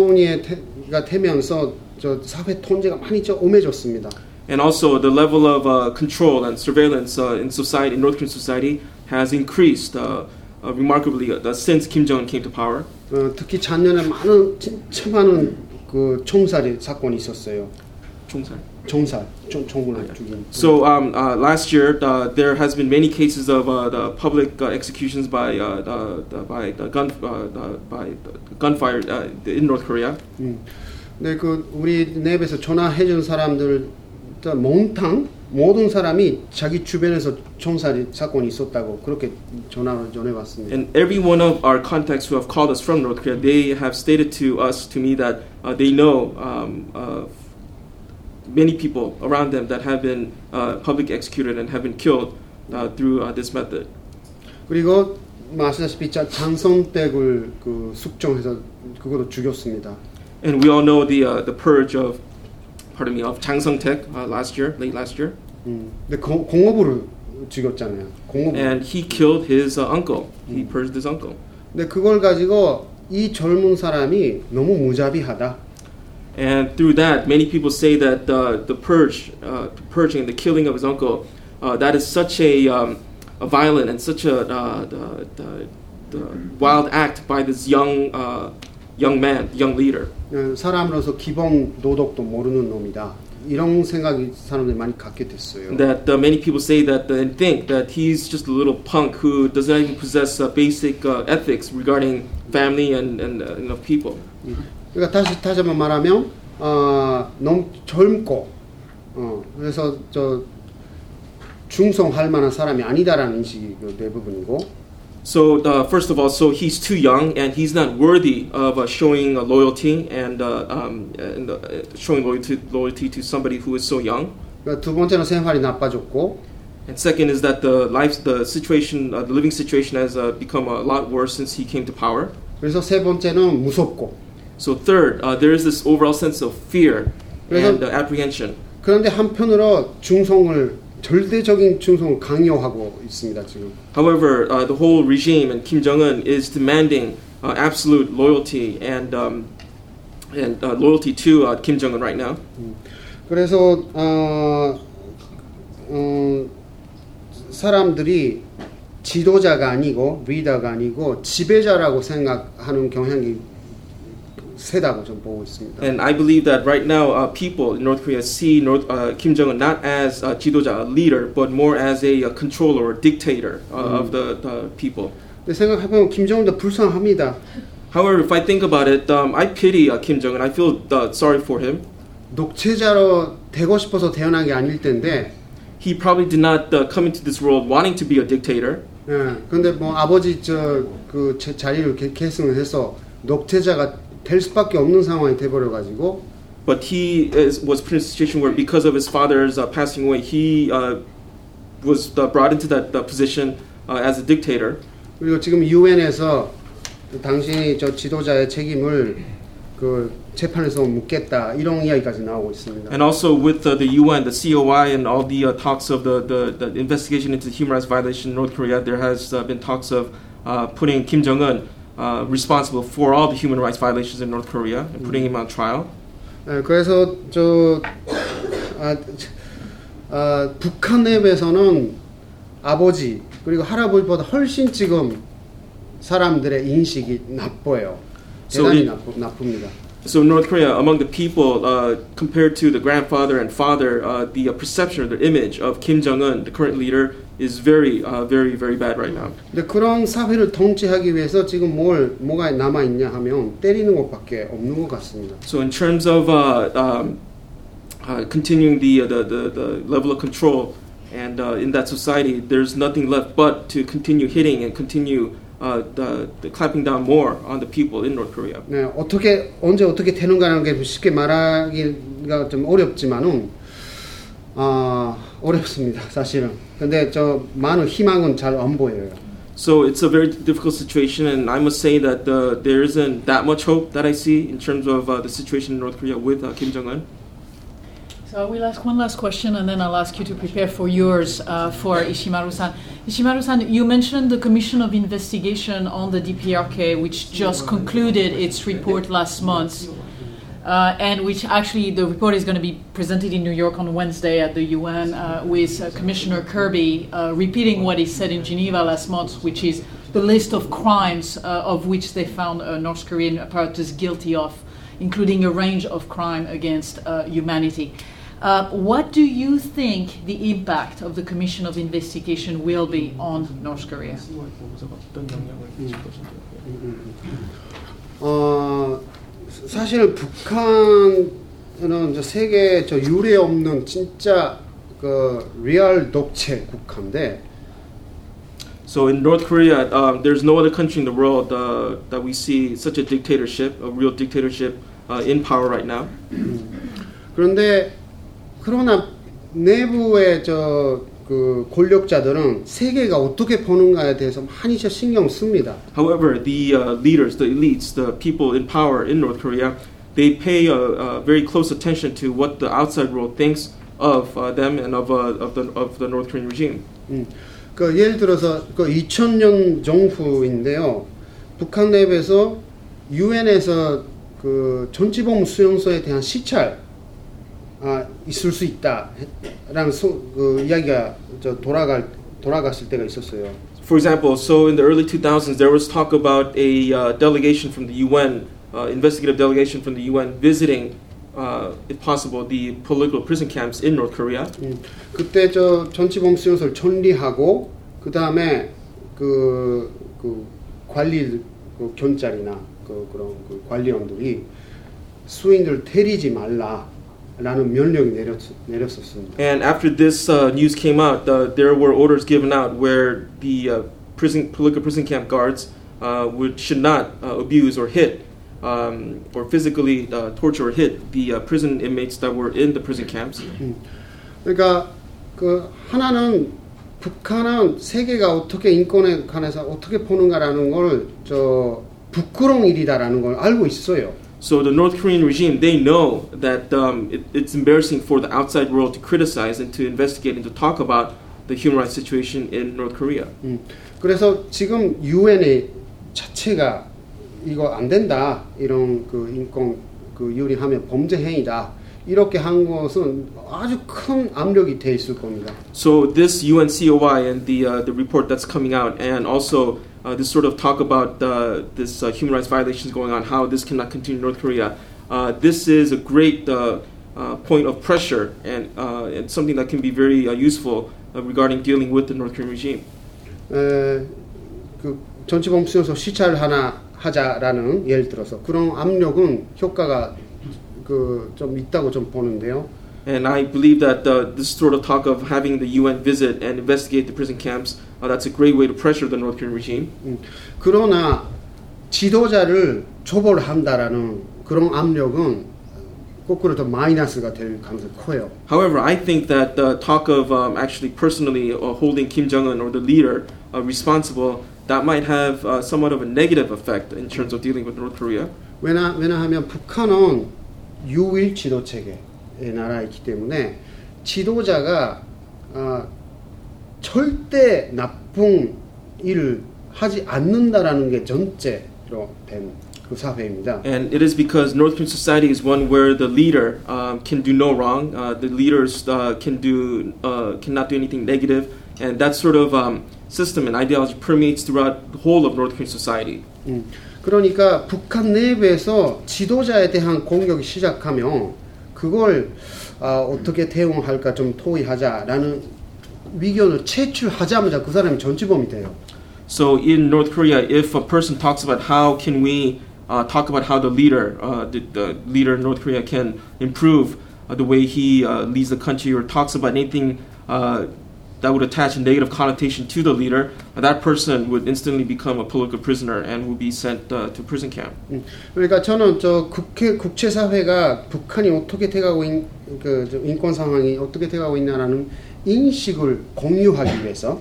김정은이가 되면서 저 사회 통제가 많이 좀 엄해졌습니다. And also the level of uh, control and surveillance uh, in society, in North Korean society, has increased uh, uh, remarkably uh, since Kim Jong-un came to power. 어, 특히 작년에 많은 진짜 많은 그 총살이 사건이 있었어요. 총살. 총살, 총, 총을 죽인. So um, uh, last year uh, there has been many cases of uh, the public uh, executions by uh, the, the, by the gun uh, the, by the gunfire uh, in North Korea. 음. 네, 그 우리 랩에서 전화해준 사람들 몽탕 모든 사람이 자기 주변에서 총살이 사건이 있었다고 그렇게 전화를 전해왔습니다. And every one of our contacts who have called us from North Korea, they have stated to us, to me, that uh, they know um, uh, many people around them that have been uh, publicly executed and have been killed uh, through uh, this method. 그리고 아시다시피 장성댁을 그 숙정해서 그것도 죽였습니다. And we all know the uh, the purge of, pardon me, of Chang Sung-taek uh, last year, late last year. 음, 근데 공, 공업으로 죽였잖아요. 공업으로. And he killed his uh, uncle. He purged his uncle. 근데 그걸 가지고 이 젊은 사람이 너무 무자비하다. And through that, many people say that uh, the purge, uh, purging, the killing of his uncle, uh, that is such a, um, a violent and such a uh, the, the, the wild act by this young uh, young man, young leader. 사람으로서 기본 도덕도 모르는 놈이다. 이런 생각이 사람들이 많이 갖게 됐어요. That uh, many people say that uh, and think that he's just a little punk who does not even possess uh, basic uh, ethics regarding family and and, uh, and of people. 그러니까 다시 다시 한번 말하면 어, 너무 젊고 어, 그래서 저 충성할 만한 사람이 아니다라는 인식이 대부분이고. So uh, first of all, so he's too young and he's not worthy of uh, showing uh, loyalty and, uh, um, and uh, showing loyalty loyalty to somebody who is so young. 그러니까 두 번째는 생활이 나빠졌고. And second is that the life, the situation, uh, the living situation has uh, become a lot worse since he came to power. 그래서 세 번째는 무섭고. So third, uh, there is this overall sense of fear and uh, apprehension. 그런데 한편으로 중성을 절대적인 충성을 강요하고 있습니다 지금. However, uh, the whole regime and Kim Jong-un is demanding uh, absolute loyalty and um, and uh, loyalty to uh, Kim Jong-un right now. 음. 그래서 어, 어, 사람들이 지도자가 아니고 리더가 아니고 지배자라고 생각하는 경향이 세다고 좀 보고 있습니다. And I believe that right now, uh, people in North Korea see North, uh, Kim Jong-un not as a 지도자, a leader, but more as a, a controller or dictator uh, mm. of the, the people. 근데 생각해보면 김정은도 불쌍합니다. However, if I think about it, um, I pity uh, Kim Jong-un. I feel uh, sorry for him. 독재자로 되고 싶어서 태어난 게 아닐 텐데. He probably did not uh, come into this world wanting to be a dictator. 예, 근데 뭐 아버지 저 그 자리를 계승을 해서 독재자가 될 수밖에 없는 상황이 돼버려 가지고. But he is, was put in a situation where, because of his father's uh, passing away, he uh, was uh, brought into that uh, position uh, as a dictator. 그리고 지금 유엔에서 당신이 저 지도자의 책임을 그 재판에서 묻겠다 이런 이야기까지 나오고 있습니다. And also with uh, the U N, the C O I, and all the uh, talks of the, the, the investigation into the human rights violation in North Korea, there has uh, been talks of uh, putting Kim Jong-un uh, responsible for all the human rights violations in North Korea and putting him on trial. 네, 그래서 저 아, 아, 북한 내부에서는 아버지 그리고 할아버지보다 훨씬 지금 사람들의 인식이 나빠요. 대단히 So 나쁘, 나쁩니다. So in North Korea, among the people, uh, compared to the grandfather and father, uh, the uh, perception or the image of Kim Jong-un, the current leader, is very, uh, very, very bad right now. 근데 그런 사회를 통치하기 위해서 지금 뭘 뭐가 남아 있냐 하면 때리는 것밖에 없는 것 같습니다. So in terms of uh, um, uh, continuing the, uh, the the the level of control, and uh, in that society, there's nothing left but to continue hitting and continue. Uh, the, the clamping down more on the people in North Korea. 네, 어떻게 언제 어떻게 되는가라는 게 쉽게 말하기가 좀 어렵지만은 아 어렵습니다, 사실은. 근데 저 많은 희망은 잘 안 보여요. So it's a very difficult situation, and I must say that uh, there isn't that much hope that I see in terms of uh, the situation in North Korea with uh, Kim Jong-un. So I will ask one last question, and then I'll ask you to prepare for yours uh, for Ishimaru-san. Ishimaru-san, you mentioned the Commission of Investigation on the D P R K, which just concluded its report last month, uh, and which actually the report is going to be presented in New York on Wednesday at the U N uh, with uh, Commissioner Kirby uh, repeating what he said in Geneva last month, which is the list of crimes uh, of which they found uh, North Korean apparatus guilty of, including a range of crime against uh, humanity. Uh, what do you think the impact of the Commission of Investigation will be on North Korea? 어, 사실 북한은 저 세계 저 유례 없는 진짜 그 리얼 독재 국가인데. So in North Korea, um, there's no other country in the world uh, that we see such a dictatorship, a real dictatorship uh, in power right now. 그런데 그러나 내부의 저 그 권력자들은 세계가 어떻게 보는가에 대해서 많이 신경 씁니다. However, the uh, leaders, the elites, the people in power in North Korea, they pay a, a very close attention to what the outside world thinks of uh, them and of uh, of the of the North Korean regime. 음, 그 예를 들어서 그 이천 년 정후인데요. 북한 내부에서 유엔에서 그 전지범 수용소에 대한 시찰 아, 있을 수 있다라는 소, 그 이야기가 저 돌아갈 돌아갔을 때가 있었어요. For example, so in the early two thousands, there was talk about a uh, delegation from the U N, uh, investigative delegation from the U N, visiting, uh, if possible, the political prison camps in North Korea. 음, 그때 저 전지범 수용소를 정리하고 그 다음에 그, 그 관리 그 경찰이나 그 그런 그 관리원들이 수인들 때리지 말라. 라는 명령이 내렸, 내렸었습니다. And after this uh, news came out, uh, there were orders given out where the uh, prison, political prison camp guards uh, would should not uh, abuse or hit um, or physically uh, torture or hit the uh, prison inmates that were in the prison camps. 음, 그러니까 그 하나는 북한은 세계가 어떻게 인권에 관해서 어떻게 보는가라는 걸 저 부끄러운 일이다라는 걸 알고 있어요. So the North Korean regime, they know that um, it, it's embarrassing for the outside world to criticize and to investigate and to talk about the human rights situation in North Korea. 음, 그래서 지금 유엔의 자체가 이거 안 된다 이런 그 인권 그 유리하면 범죄 행위다 이렇게 한 것은 아주 큰 압력이 돼 있을 겁니다. So this U N C O I and the uh, the report that's coming out, and also uh, this sort of talk about uh, this uh, human rights violations going on, how this cannot continue in North Korea. Uh, this is a great uh, uh, point of pressure and uh, and something that can be very uh, useful uh, regarding dealing with the North Korean regime. 에, 그 정치범수용소 시찰을 하나 하자라는 예를 들어서 그런 압력은 효과가 그 좀 있다고 좀 보는데요. And I believe that uh, this sort of talk of having the U N visit and investigate the prison camps, uh, that's a great way to pressure the North Korean regime. 음, 그러나 지도자를 처벌한다라는 그런 압력은 거꾸로 더 마이너스가 될 가능성이 커요. However, I think that the talk of um, actually personally uh, holding Kim Jong-un or the leader uh, responsible, that might have uh, somewhat of a negative effect in terms of dealing with North Korea. 왜냐, 왜냐하면 북한은 유일 지도 체계의 나라이기 때문에 지도자가 어, 절대 나쁜 일을 하지 않는다라는 게 전제로 된 그 사회입니다. And it is because North Korean society is one where the leader um, can do no wrong. Uh, the leaders uh, can do uh, cannot do anything negative, and that sort of um, system and ideology permeates throughout the whole of North Korean society. 음, 그러니까 북한 내부에서 지도자에 대한 공격이 시작하면 그걸 어, 어떻게 대응할까 좀 토의하자라는 의견을 채취하자마자 그 사람이 전지범이 돼요. So in North Korea, if a person talks about how can we uh, talk about how the leader, uh, the, the leader in North Korea can improve uh, the way he uh, leads the country, or talks about anything uh, that would attach a negative connotation to the leader, uh, that person would instantly become a political prisoner and would be sent uh, to prison camp. 음, 그러니까 저는 저 국회 국제 사회가 북한이 어떻게 돼가고 있, 그 인권 상황이 어떻게 돼가고 있냐라는 인식을 공유하기 위해서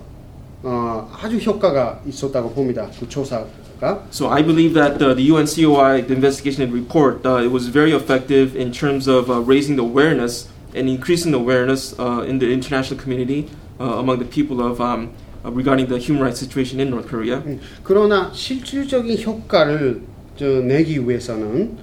어, 아주 효과가 있었다고 봅니다. 그 조사가. So I believe that uh, the U N C O I, the investigation and report, uh, it was very effective in terms of uh, raising the awareness and increasing the awareness uh, in the international community uh, among the people of um, uh, regarding the human rights situation in North Korea. 음, 그러나 실질적인 효과를 저, 내기 위해서는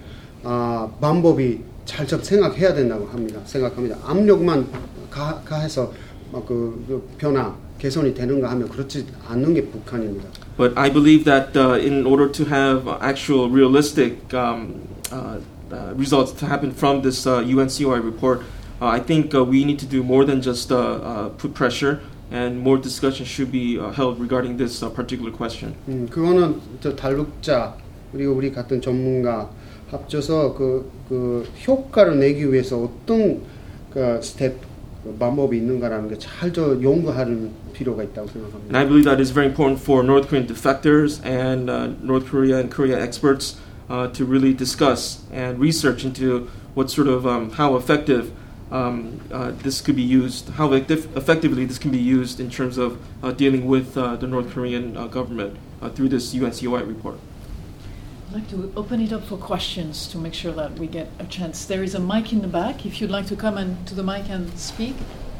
어, 방법이 잘 좀 생각해야 된다고 합니다. 생각합니다. 압력만 가, 가해서 막 그, 그 변화 개선이 되는가 하면 그렇지 않는 게 북한입니다. But I believe that uh, in order to have actual realistic um, uh, uh, results to happen from this uh, U N C O I report, uh, I think uh, we need to do more than just uh, uh, put pressure, and more discussion should be uh, held regarding this uh, particular question. 음, 그거는 저 달룩자 그리고 우리 같은 전문가 합쳐서 그, 그 효과를 내기 위해서 어떤 그 스텝 방법이 있는가라는 게 잘 저 연구하는 필요가 있다고 생각합니다. And I believe that is very important for North Korean defectors and uh, North Korea and Korea experts uh, to really discuss and research into what sort of um, how effective um, uh, this could be used, how effective, effectively this can be used in terms of uh, dealing with uh, the North Korean uh, government uh, through this U N C O I report. I'd like to open it up for questions to make sure that we get a chance. There is a mic in the back. If you'd like to come and to the mic and speak,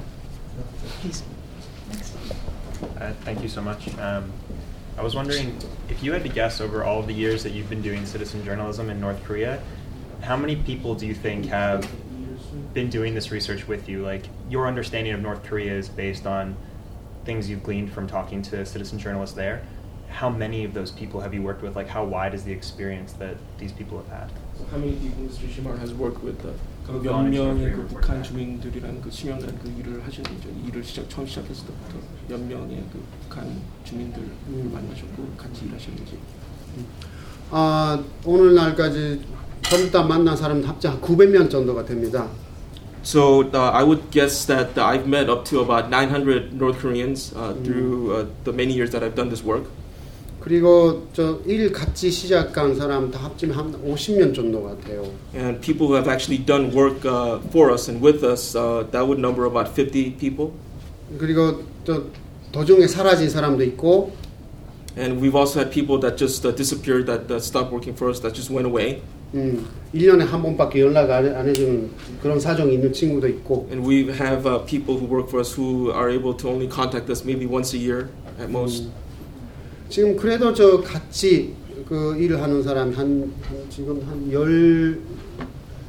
please. Next. Uh, thank you so much. Um, I was wondering if you had to guess over all of the years that you've been doing citizen journalism in North Korea, how many people do you think have been doing this research with you? Like, your understanding of North Korea is based on things you've gleaned from talking to citizen journalists there. How many of those people have you worked with? Like, how wide is the experience that these people have had? How many people Mister Shimar has worked with? 몇 gone into 명의 your 그 report 북한 back? 주민들이랑 그 수년간 그 일을 하신 거죠. 일을 시작 처음 시작했을 때부터 몇 명의 그 북한 주민들을 만나셨고 같이 일하셨는지. 아, 오늘날까지 전부 다 만난 사람 합쳐 한 구백 명 정도가 됩니다. So uh, I would guess that uh, I've met up to about nine hundred North Koreans uh, mm. through uh, the many years that I've done this work. 그리고 저 일 같이 시작한 사람 다 합치면 한 오십 명 정도가 돼요. And people who have actually done work uh, for us and with us, uh, that would number about fifty people. 그리고 저 도중에 사라진 사람도 있고. And we've also had people that just uh, disappeared, that uh, stopped working for us, that just went away. 음, 일 년에 한 번밖에 연락 안, 안 해주는 그런 사정이 있는 친구도 있고. And we have uh, people who work for us who are able to only contact us maybe once a year at most. 음, 지금 그래도 저 같이 그 일을 하는 사람 한, 한 지금 한 열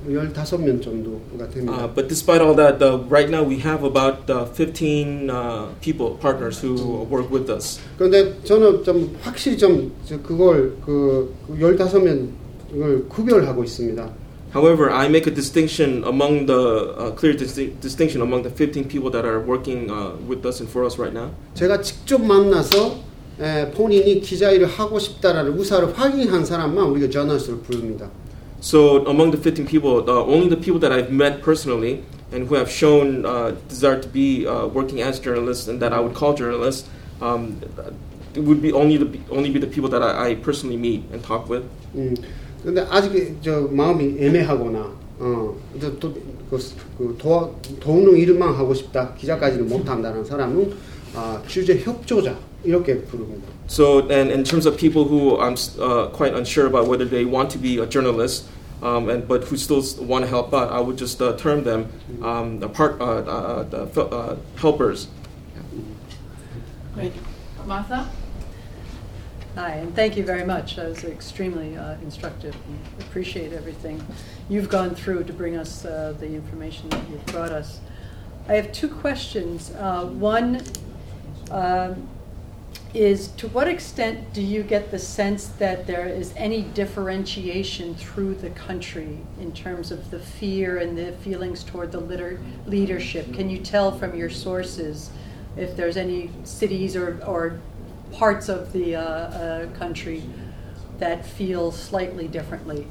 열다섯 명 정도가 됩니다. Uh, but despite all that, uh, right now we have about uh, fifteen uh, people, partners who work with us. 그런데 저는 좀 확실히 좀 그걸 그 열다섯 명을 구별하고 있습니다. However, I make a distinction among the uh, clear dis- distinction among the fifteen people that are working uh, with us and for us right now. 제가 직접 만나서 에, 본인이 기자 일을 하고 싶다라는 의사를 확인한 사람만 우리가 저널리스트로 부릅니다. So among the fifteen people, uh, only the people that I've met personally and who have shown uh, desire to be uh, working as journalists and that I would call journalists, um, it would be only the only be the people that I, I personally meet and talk with. 음, 근데 아직 저 마음이 애매하거나 어, 또 그, 그 도, 도우는 일만 하고 싶다 기자까지는 못한다는 사람은 아, 취재 협조자 이렇게 부릅니다. So, and in terms of people who I'm uh, quite unsure about whether they want to be a journalist, um, and but who still want to help out, I would just uh, term them um, the part uh, uh, the, uh, helpers. Great, Martha. Hi, and thank you very much. That was extremely uh, instructive. We appreciate everything you've gone through to bring us uh, the information that you've brought us. I have two questions. Uh, one um, is, to what extent do you get the sense that there is any differentiation through the country in terms of the fear and the feelings toward the litter- leadership? Can you tell from your sources if there's any cities or, or parts of the uh, uh, country that feel slightly differently?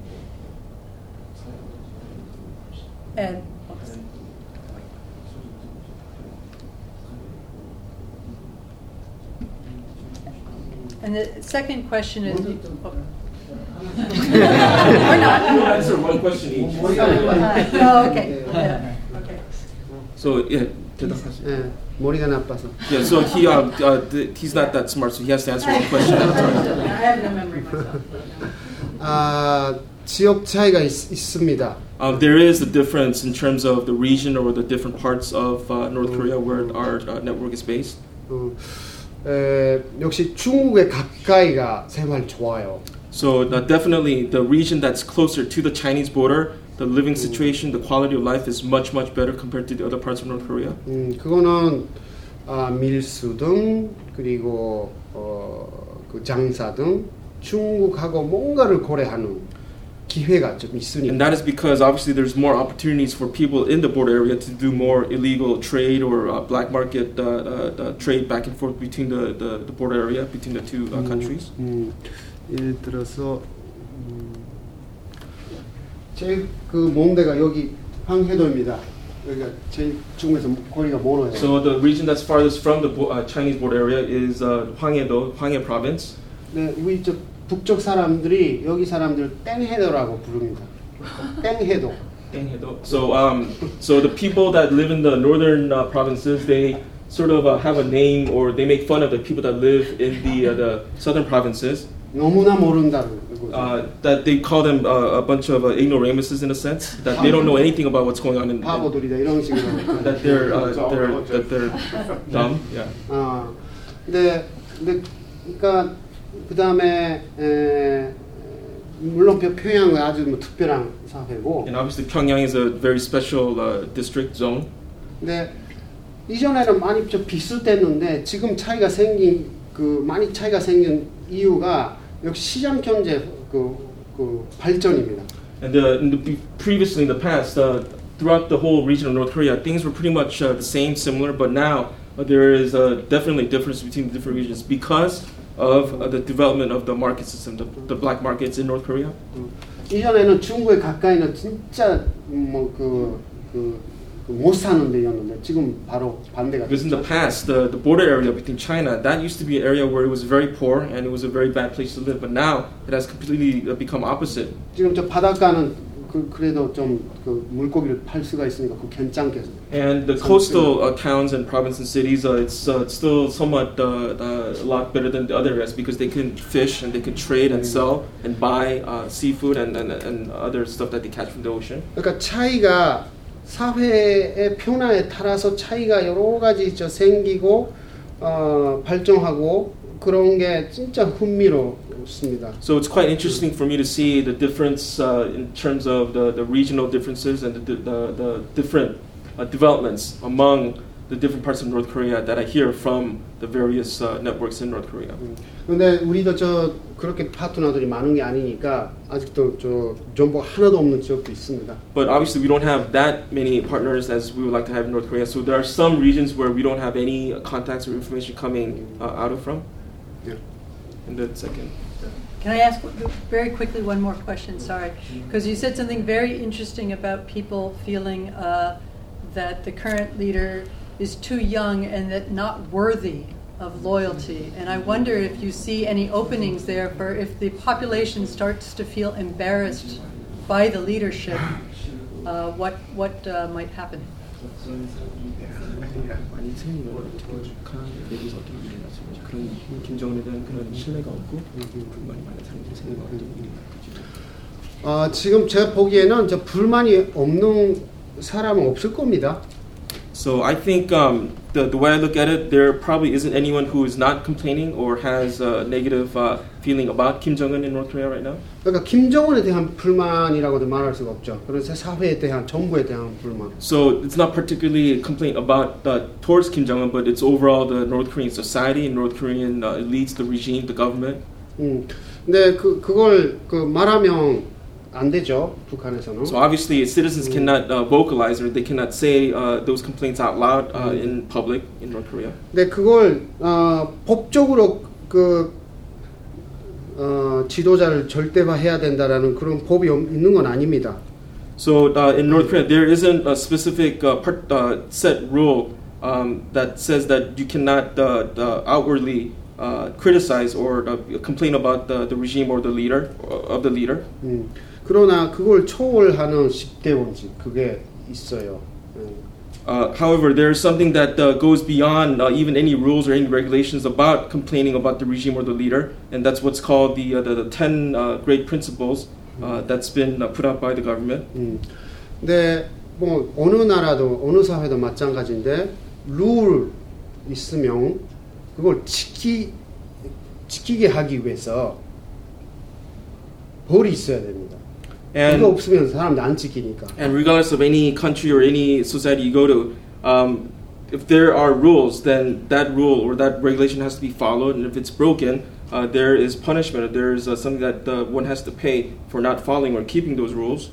And and the second question is, oh. or not. Answer one question each. Uh, oh, okay. Yeah. Okay. So yeah. 네, 머리가 나빠서. Yeah, so he uh, uh, th- he's not that smart, so he has to answer one question at a time. I have no memory myself. 아, 지역 차이가 있, 있습니다. Um, there is a difference in terms of the region or the different parts of uh, North Korea where our uh, network is based. 어, 에, 역시 중국에 가까이가 생활 좋아요. So uh, definitely the region that's closer to the Chinese border, the living situation, the quality of life is much much better compared to the other parts of North Korea. 음, 그거는 아, 밀수 등 그리고 어, 그 장사 등 중국하고 뭔가를 거래하는 기회가 좀 있으니까. And that is because obviously there's more opportunities for people in the border area to do more illegal trade or uh, black market uh, uh, uh, trade back and forth between the, the, the border area between the two uh, countries. 음, 음, 예를 들어서 음, 제일 그 먼 데가 여기 황해도입니다. 여기가 제일 중국에서 거리가 멀어요. So the region that's farthest from the bo- uh, Chinese border area is uh, Hwanghae-do, Hwanghae province. 네, 우리 저 북쪽 사람들이 여기 사람들 땡해도라고 부릅니다. 땡해도. Hwanghae-do. So um, so the people that live in the northern uh, provinces, they sort of uh, have a name or they make fun of the people that live in the uh, the southern provinces. 너무나 모른다는 거죠. Uh, that they call them uh, a bunch of uh, ignoramuses in a sense, that they don't know anything about what's going on in, in 바보들이다 이런 식으로. that they're uh, they're that they're dumb. Yeah. 아, 근데 근데 그러니까 그 다음에 물론 평양은 아주 뭐 특별한 사회고. And obviously Pyongyang is a very special uh, district zone. 근데 이전에는 많이 좀 비슷했는데 지금 차이가 생긴 그 많이 차이가 생긴 이유가 역시 시장 경제 그, 그 발전입니다. And uh, in the, previously in the past, uh, throughout the whole region of North Korea, things were pretty much uh, the same, similar. But now uh, there is uh, definitely a difference between the different regions because of uh, the development of the market system, the, the black markets in North Korea. 음, 이전에는 중국에 가까이는 진짜 뭐그 그 못 사는 데였는데 지금 바로 반대가 Because in the past, the, the border area between China, that used to be an area where it was very poor and it was a very bad place to live. But now it has completely uh, become opposite. 지금 저 바닷가는 그 그래도 좀 그 물고기를 팔 수가 있으니까 그 괜찮게. And the coastal uh, towns and provinces and cities, uh, it's uh, it's still somewhat uh, uh, a lot better than the other areas because they can fish and they can trade and sell and buy uh, seafood and, and and other stuff that they catch from the ocean. 그러니까 차이가 사회의 변화에 따라서 차이가 여러 가지 저 생기고 어, 발전하고 그런 게 진짜 흥미로운 있습니다. So it's quite interesting for me to see the difference uh, in terms of the, the regional differences and the, the, the different uh, developments among the different parts of North Korea that I hear from the various uh, networks in North Korea. 그런데 우리도 저 그렇게 파트너들이 많은 게 아니니까 아직도 저 정보가 하나도 없는 지역도 있습니다. But obviously we don't have that many partners as we would like to have in North Korea. So there are some regions where we don't have any contacts or information coming uh, out of from. Yeah. And the second. Can I ask very quickly one more question? Sorry, because you said something very interesting about people feeling uh, that the current leader is too young and that not worthy of loyalty. And I wonder if you see any openings there for if the population starts to feel embarrassed by the leadership, uh, what what uh, might happen? 어, 지금 제가 보기에는 저 불만이 없는 사람은 없을 겁니다. So I think um, the, the way I look at it, there probably isn't anyone who is not complaining or has a negative uh, feeling about Kim Jong-un in North Korea right now. 그러니까 김정은에 대한 불만이라고도 말할 수가 없죠. 그래서 사회에 대한 정부에 대한 불만. So it's not particularly a complaint about uh, towards Kim Jong-un, but it's overall the North Korean society, North Korean uh, elites, the regime, the government. 음, 근데 그 그걸 그 말하면 안 되죠, 북한에서는. So obviously citizens 음. cannot uh, vocalize or they cannot say uh, those complaints out loud uh, 음. in public in North Korea. 근데 그걸 어, 법적으로 그 어, 지도자를 절대화해야 된다라는 그런 법이 있는 건 아닙니다. So uh, in North Korea there isn't a specific uh, part, uh, set rule um, that says that you cannot uh, uh, outwardly uh, criticize or uh, complain about the, the regime or the leader uh, of the leader. 음. 그러나 그걸 초월하는 십 대 원칙 그게 있어요. Uh, however, there is something that uh, goes beyond uh, even any rules or any regulations about complaining about the regime or the leader, and that's what's called the uh, the, the ten uh, great principles uh, that's been uh, put out by the government. 음. 근데 뭐 어느 나라도 어느 사회도 마찬가지인데 룰 있으면 그걸 지키 지키게 하기 위해서 벌이 있어야 됩니다. And, 그거 없으면 사람들 안 지키니까. And regardless of any country or any society you go to, um, if there are rules, then that rule or that regulation has to be followed. And if it's broken, uh, there is punishment. There is uh, something that uh, one has to pay for not following or keeping those rules.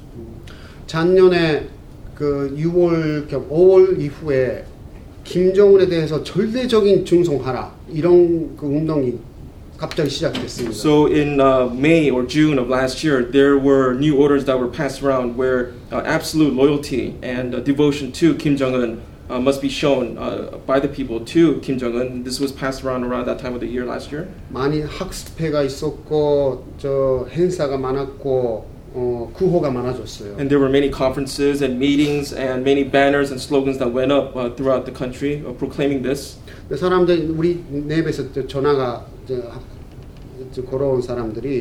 작년에 그 유월 겸 오월 이후에 김정은에 대해서 절대적인 충성하라 이런 그 운동이 갑자기 시작됐습니다. So in uh, May or June of last year, there were new orders that were passed around where uh, absolute loyalty and uh, devotion to Kim Jong-un uh, must be shown uh, by the people to Kim Jong-un. This was passed around around that time of the year last year. 많이 학습회가 있었고 저 행사가 많았고 어, 구호가 많아졌어요. And there were many conferences and meetings and many banners and slogans that went up uh, throughout the country uh, proclaiming this. 사람들 우리 내부에서 전화가 저, 저 걸어온 사람들이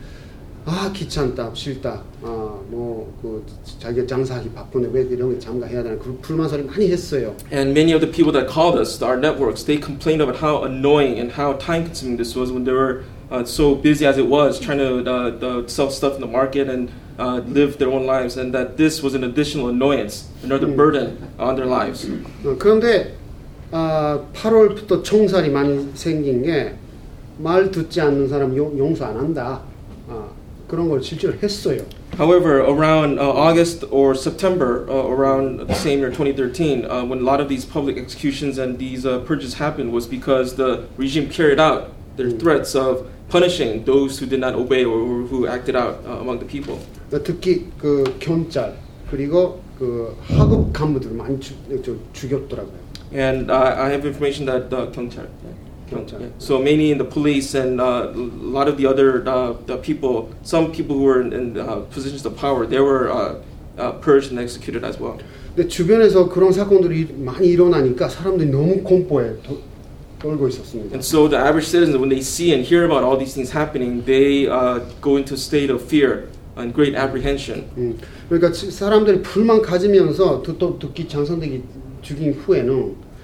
아 귀찮다 싫다 아뭐그 자기가 장사하기 바쁜데 왜 이런 게 장가해야 되나 그 불만 소리 많이 했어요. And many of the people that called us, our networks, they complained about how annoying and how time-consuming this was when they were uh, so busy as it was trying to uh, uh, sell stuff in the market and uh, live their own lives, and that this was an additional annoyance, another 음. burden on their lives. 어, 그런데 아, 팔월부터 총살이 많이 생긴 게 말 듣지 않는 사람 용, 용서 안 한다. 아, 그런 걸 실제로 했어요. However, around uh, August or September, uh, around the same year, twenty thirteen, uh, when a lot of these public executions and these uh, purges happened, was because the regime carried out their threats of punishing those who did not obey or who acted out uh, among the people. 특히 그 경찰 그리고 그 하급 간부들 많이 주, 저, 죽였더라고요. And uh, I have information that uh, 경찰. 경찰. Yeah. So mainly in the police and uh, a lot of the other uh, the people, some people who were in, in uh, positions of power, they were uh, uh, purged and executed as well. 근데 주변에서 그런 사건들이 많이 일어나니까 사람들이 너무 공포에 도, 떨고 있었습니다. And so the average citizen, when they see and hear about all these things happening, they uh, go into a state of fear and great apprehension. 음, 그러니까 사람들이 불만 가지면서 또, 또 듣기 장성되기 죽인 후에는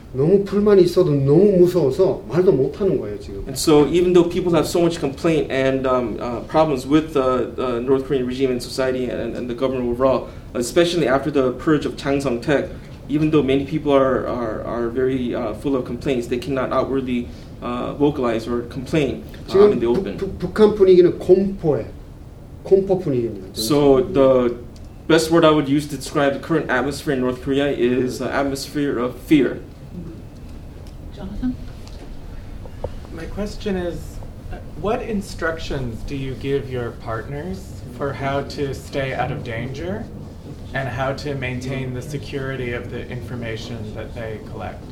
너무 불만이 있어도 너무 무서워서 말도 못 하는 거예요 지금. And so, even though people have so much complaint and um, uh, problems with the uh, uh, North Korean regime and society and, and the government overall, especially after the purge of Chang Sung-taek, even though many people are are, are very uh, full of complaints, they cannot outwardly uh, vocalize or complain uh, in the open. 부, 북한 분위기는 공포에 공포 분위기입니다. So the best word I would use to describe the current atmosphere in North Korea is an atmosphere of fear. Jonathan? My question is, uh, what instructions do you give your partners for how to stay out of danger and how to maintain the security of the information that they collect?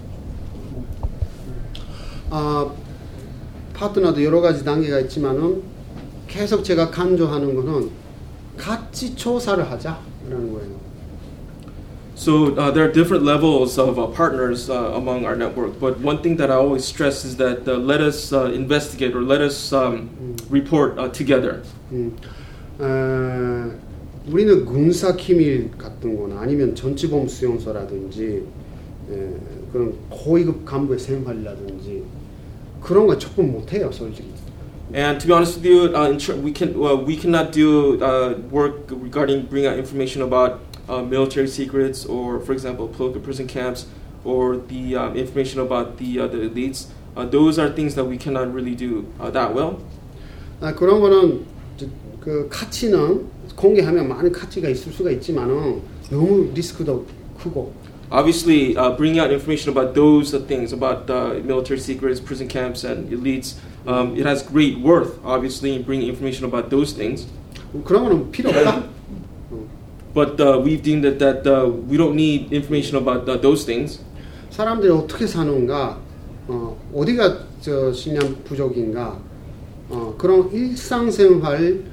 아, 파트너도 여러 가지 단계가 있지만은 계속 제가 강조하는 거는 같이 조사를 하자라는 거예요. So uh, there are different levels of uh, partners uh, among our network, but one thing that I always stress is that uh, let us uh, investigate or let us um, report uh, together. 음, 어, 우리는 군사 기밀 같은 거나 아니면 전지범 수용소라든지 에, 그런 고위급 간부의 생활이라든지 그런 거 접근 못 해요, 솔직히. And to be honest with you, uh, in tr- we can well, we cannot do uh, work regarding bringing out information about uh, military secrets or, for example, political prison camps or the um, information about the uh, the elites. Uh, those are things that we cannot really do uh, that well. 아, 그런 거는 저, 그 가치는 공개하면 많은 가치가 있을 수가 있지만은 너무 리스크도 크고. Obviously, uh, bringing out information about those uh, things, about uh, military secrets, prison camps, and elites, um, it has great worth, obviously, in bringing information about those things. 그런 거는 필요 없다. But uh, we've deemed that, that uh, we don't need information about uh, those things. 사람들이 어떻게 사는가, 어, 어디가 저 식량 부족인가, 어, 그런 일상생활을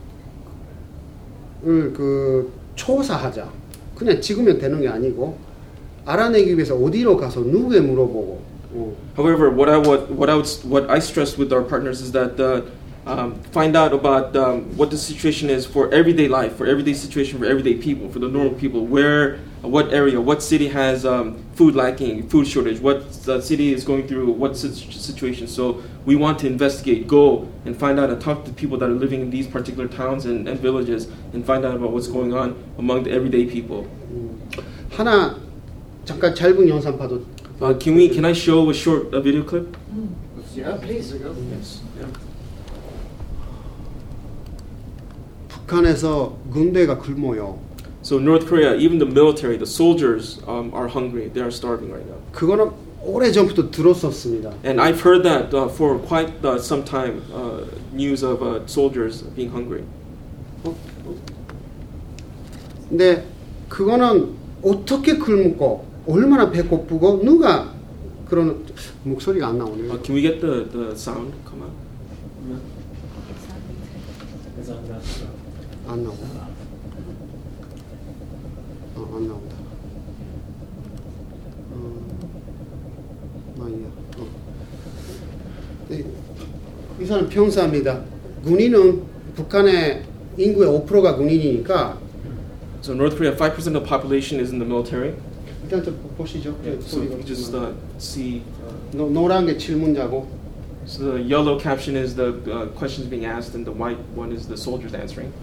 그 조사하자. 그냥 찍으면 되는 게 아니고. 알아내기 위해서 어디로 가서 누구에 물어보고. 어. However, what I what what I would what I stress with our partners is that uh, um, find out about um, what the situation is for everyday life, for everyday situation, for everyday people, for the normal people. Where, what area, what city has um, food lacking, food shortage, what uh, city is going through what situation. So we want to investigate, go and find out and talk to people that are living in these particular towns and, and villages and find out about what's going on among the everyday people. 하나 잠깐 짧은 영상 봐도. Uh, can we? Can I show a short uh, video clip? Yeah, please. Yes. Yeah. 북한에서 군대가 굶어요. So North Korea, even the military, the soldiers um, are hungry. They are starving right now. 그거는 오래 전부터 들었었습니다. And I've heard that uh, for quite uh, some time. Uh, news of uh, soldiers being hungry. 어? 근데 그거는 어떻게 굶고 얼마나 배고프고 누가 그런 목소리가 안 나오네요. Uh, can we get the, the sound come out? 안 나오고. 어, 안 나온다. 어, 아니야. 어. 네, 이 사람 평사입니다. 군인은 북한의 인구의 오 퍼센트가 군인이니까. So North Korea, five percent of the population is in the military. 일단 좀 보시죠. Yeah, so you can just uh, see. Uh, 노, 노란 게 질문자고. So the yellow caption is the uh, questions being asked, and the white one is the soldiers answering.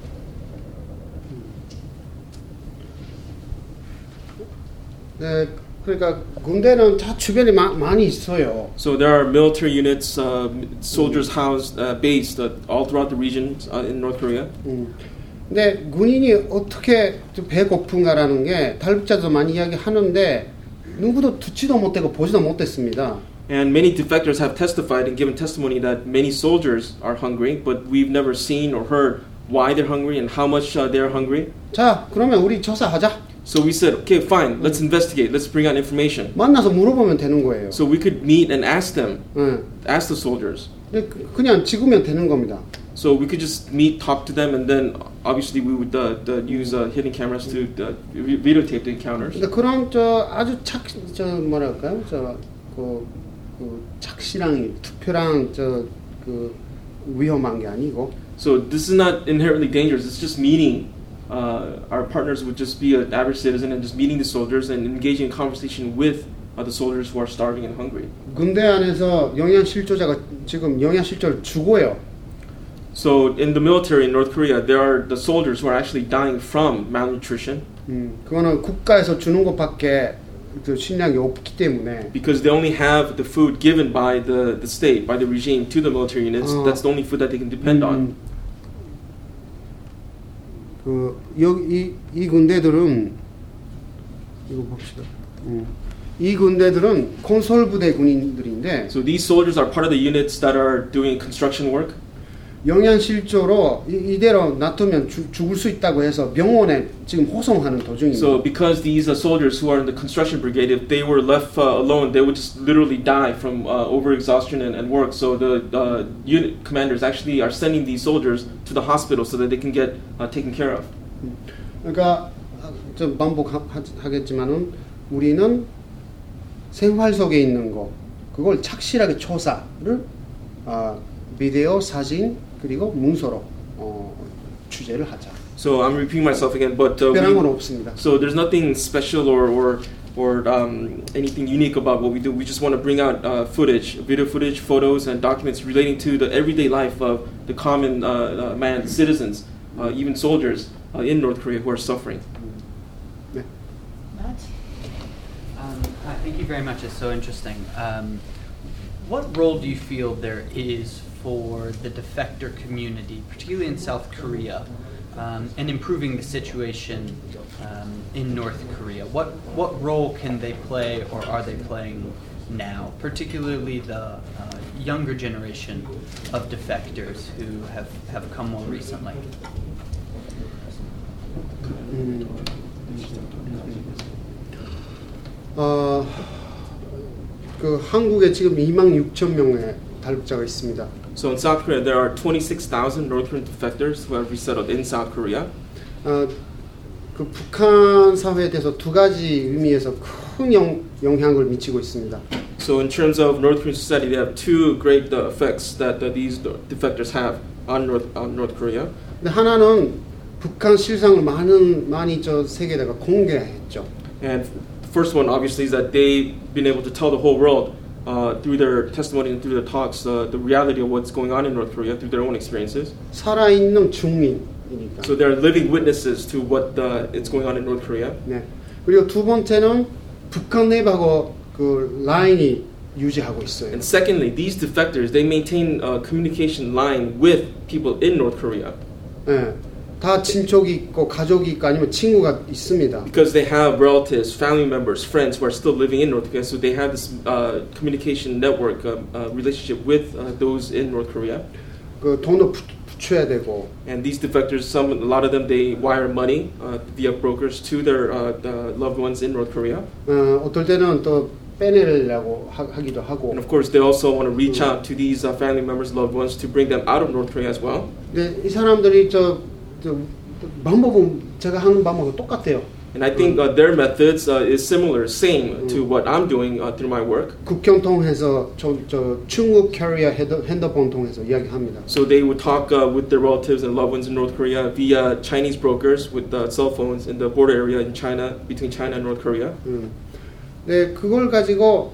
네, 그러니까 군대는 다 주변에 마, 많이 있어요. So there are military units, uh, soldiers housed, uh, based uh, all throughout the regions uh, in North Korea. 음. 근데 군인이 어떻게 배고픈가라는 게 탈북자도 많이 이야기하는데 누구도 듣지도 못하고 보지도 못했습니다. And many defectors have testified and given testimony that many soldiers are hungry, but we've never seen or heard why they're hungry and how much uh, they're hungry. 자, 그러면 우리 조사하자. So we said, okay, fine, let's investigate, let's bring out information. 만나서 물어보면 되는 거예요. So we could meet and ask them, 네. ask the soldiers. 그냥 찍으면 되는 겁니다. So we could just meet, talk to them, and then obviously we would uh, uh, use uh, hidden cameras to uh, videotape the encounters. 근데 그런 저 아주 착, 저 뭐랄까요, 저그 그 착시랑 투표랑 저 그 위험한 게 아니고. So this is not inherently dangerous. It's just meeting. Uh, our partners would just be an average citizen and just meeting the soldiers and engaging in conversation with uh, the soldiers who are starving and hungry. 군대 안에서 영양 실조자가 지금 영양 실조를 죽어요. So in the military in North Korea, there are the soldiers who are actually dying from malnutrition. 음, 그거는 국가에서 주는 것밖에 그 식량이 없기 때문에. Because they only have the food given by the, the state, by the regime to the military units. 어, That's the only food that they can depend 음, on. 그 여기 이, 이 군대들은 이거 봅시다. 음, 이 군대들은 콘솔 부대 군인들인데. So these soldiers are part of the units that are doing construction work. 영양 실조로 이, 이대로 놔두면 주, 죽을 수 있다고 해서 병원에 지금 호송하는 도중입니다. So because these uh, soldiers who are in the construction brigade, if they were left uh, alone, they would just literally die from uh, overexhaustion and, and work. So the uh, unit commanders actually are sending these soldiers to the hospital so that they can get uh, taken care of. 그러니까 좀 반복하겠지만은 우리는 생활 속에 있는 거 그걸 착실하게 조사를 어, 비디오, 사진 그리고 문서로 어, 취재를 하자. So I'm repeating myself again, but uh, 특별한 건 we, 없습니다. so there's nothing special or or or um, anything unique about what we do. We just want to bring out uh, footage, video footage, photos, and documents relating to the everyday life of the common uh, uh, man, citizens, uh, even soldiers uh, in North Korea who are suffering. 네. Matt? Um, hi, thank you very much. It's so interesting. Um, what role do you feel there is for the defector community, particularly in South Korea, um, in improving the situation um, in North Korea? What what role can they play, or are they playing now, particularly the uh, younger generation of defectors who have, have come more recently? 음, 어, 그 한국에 지금 이만 육천 명의 탈북자가 있습니다. So in South Korea, there are twenty-six thousand North Korean defectors who have resettled in South Korea. 어, 그 북한 사회에 대해서 두 가지 의미에서 큰 영, 영향을 미치고 있습니다. So in terms of North Korean society, they have two great uh, effects that uh, these defectors have on North on North Korea. 근데 하나는 북한 실상을 많은 많이 저 세계에다가 공개했죠. And the first one, obviously, is that they've been able to tell the whole world uh, through their testimony and through their talks uh, the reality of what's going on in North Korea through their own experiences. 살아있는 증민이니까. So they're living witnesses to what uh, is going on in North Korea. 네. 그리고 두 번째는 북한 내부하고 그 라인이 유지하고 있어요. And secondly, these defectors, they maintain a communication line with people in North Korea. 네. 다 친족이 있고 가족이 있고 아니면 친구가 있습니다. Because they have relatives, family members, friends who are still living in North Korea, so they have this uh, communication network uh, uh, relationship with uh, those in North Korea. 그 돈을 붙여야 되고. And these defectors, some, a lot of them, they wire money uh, via brokers to their uh, the loved ones in North Korea. 어, 어떨 때는 또 빼내려고 하, 하기도 하고. And of course, they also want to reach out to these uh, family members, loved ones, to bring them out of North Korea as well. 근데 이 사람들이 저, 저 방법은 제가 하는 방법과 똑같아요. And I think uh, their methods uh, is similar, same to what I'm doing uh, through my work. 국경 통해서 저, 저 중국 캐리어 핸드, 핸드폰 통해서 이야기합니다. So they would talk uh, with their relatives and loved ones in North Korea via Chinese brokers with uh, cell phones in the border area in China, between China and North Korea. 음. 네, 그걸 가지고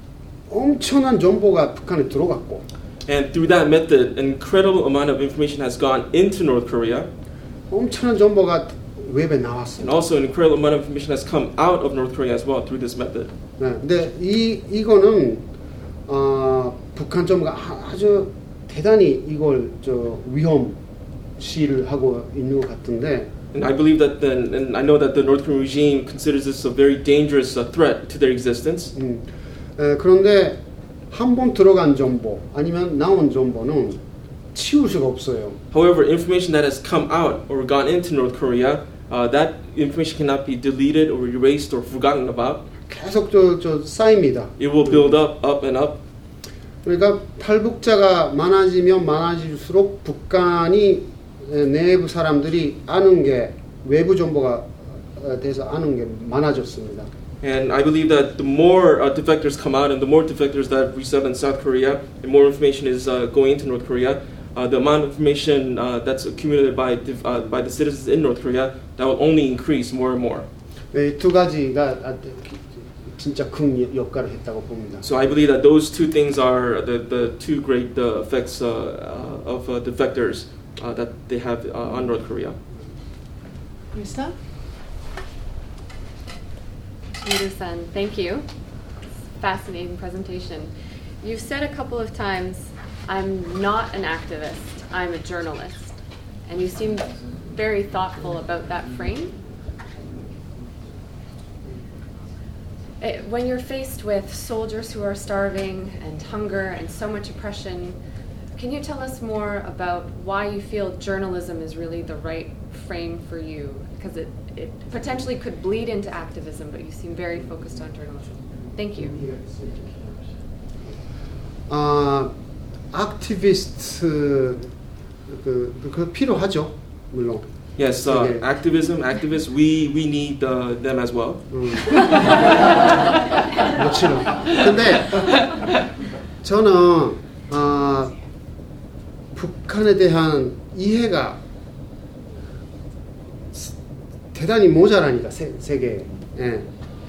엄청난 정보가 북한에 들어갔고. And through that method, an incredible amount of information has gone into North Korea. 엄청난 정보가 웹에 나왔어요. And also an incredible amount of information has come out of North Korea as well through this method. 네, 근데 이 이거는 어, 북한 정부가 아주 대단히 이걸 저 위험시를 하고 있는 것 같은데. And I believe that, the, and I know that the North Korean regime considers this a very dangerous uh, threat to their existence. 음, 에, 그런데 한 번 들어간 정보 아니면 나온 정보는 치울 수가 없어요. However, information that has come out or gone into North Korea, uh, that information cannot be deleted or erased or forgotten about. 계속 저, 저 쌓입니다. It will build up, up and up. 그러니까 탈북자가 많아지면 많아질수록 북한이 내부 사람들이 아는 게 외부 정보가 대해서 아는 게 많아졌습니다. And I believe that the more uh, defectors come out and the more defectors that resettle in South Korea and more information is uh, going into North Korea, uh, the amount of information uh, that's accumulated by uh, by the citizens in North Korea, that will only increase more and more. 이 두 가지가 진짜 큰 역할을 했다고 봅니다. So I believe that those two things are the, the two great uh, effects uh, uh, of uh, defectors uh, that they have uh, on North Korea. Krista? Miru-san, thank you. Fascinating presentation. You've said a couple of times, I'm not an activist, I'm a journalist. And you seem very thoughtful about that frame. It, when you're faced with soldiers who are starving and hunger and so much oppression, can you tell us more about why you feel journalism is really the right frame for you? Because it, it potentially could bleed into activism, but you seem very focused on journalism. Thank you. 아, 액티비스트 그, 그 필요하죠, 물론. Yes, uh, activism, activists, we we need uh, them as well. 음. 그렇죠. 근데 저는 아, 북한에 대한 이해가 대단히 모자라니까 세, 세계에. 예.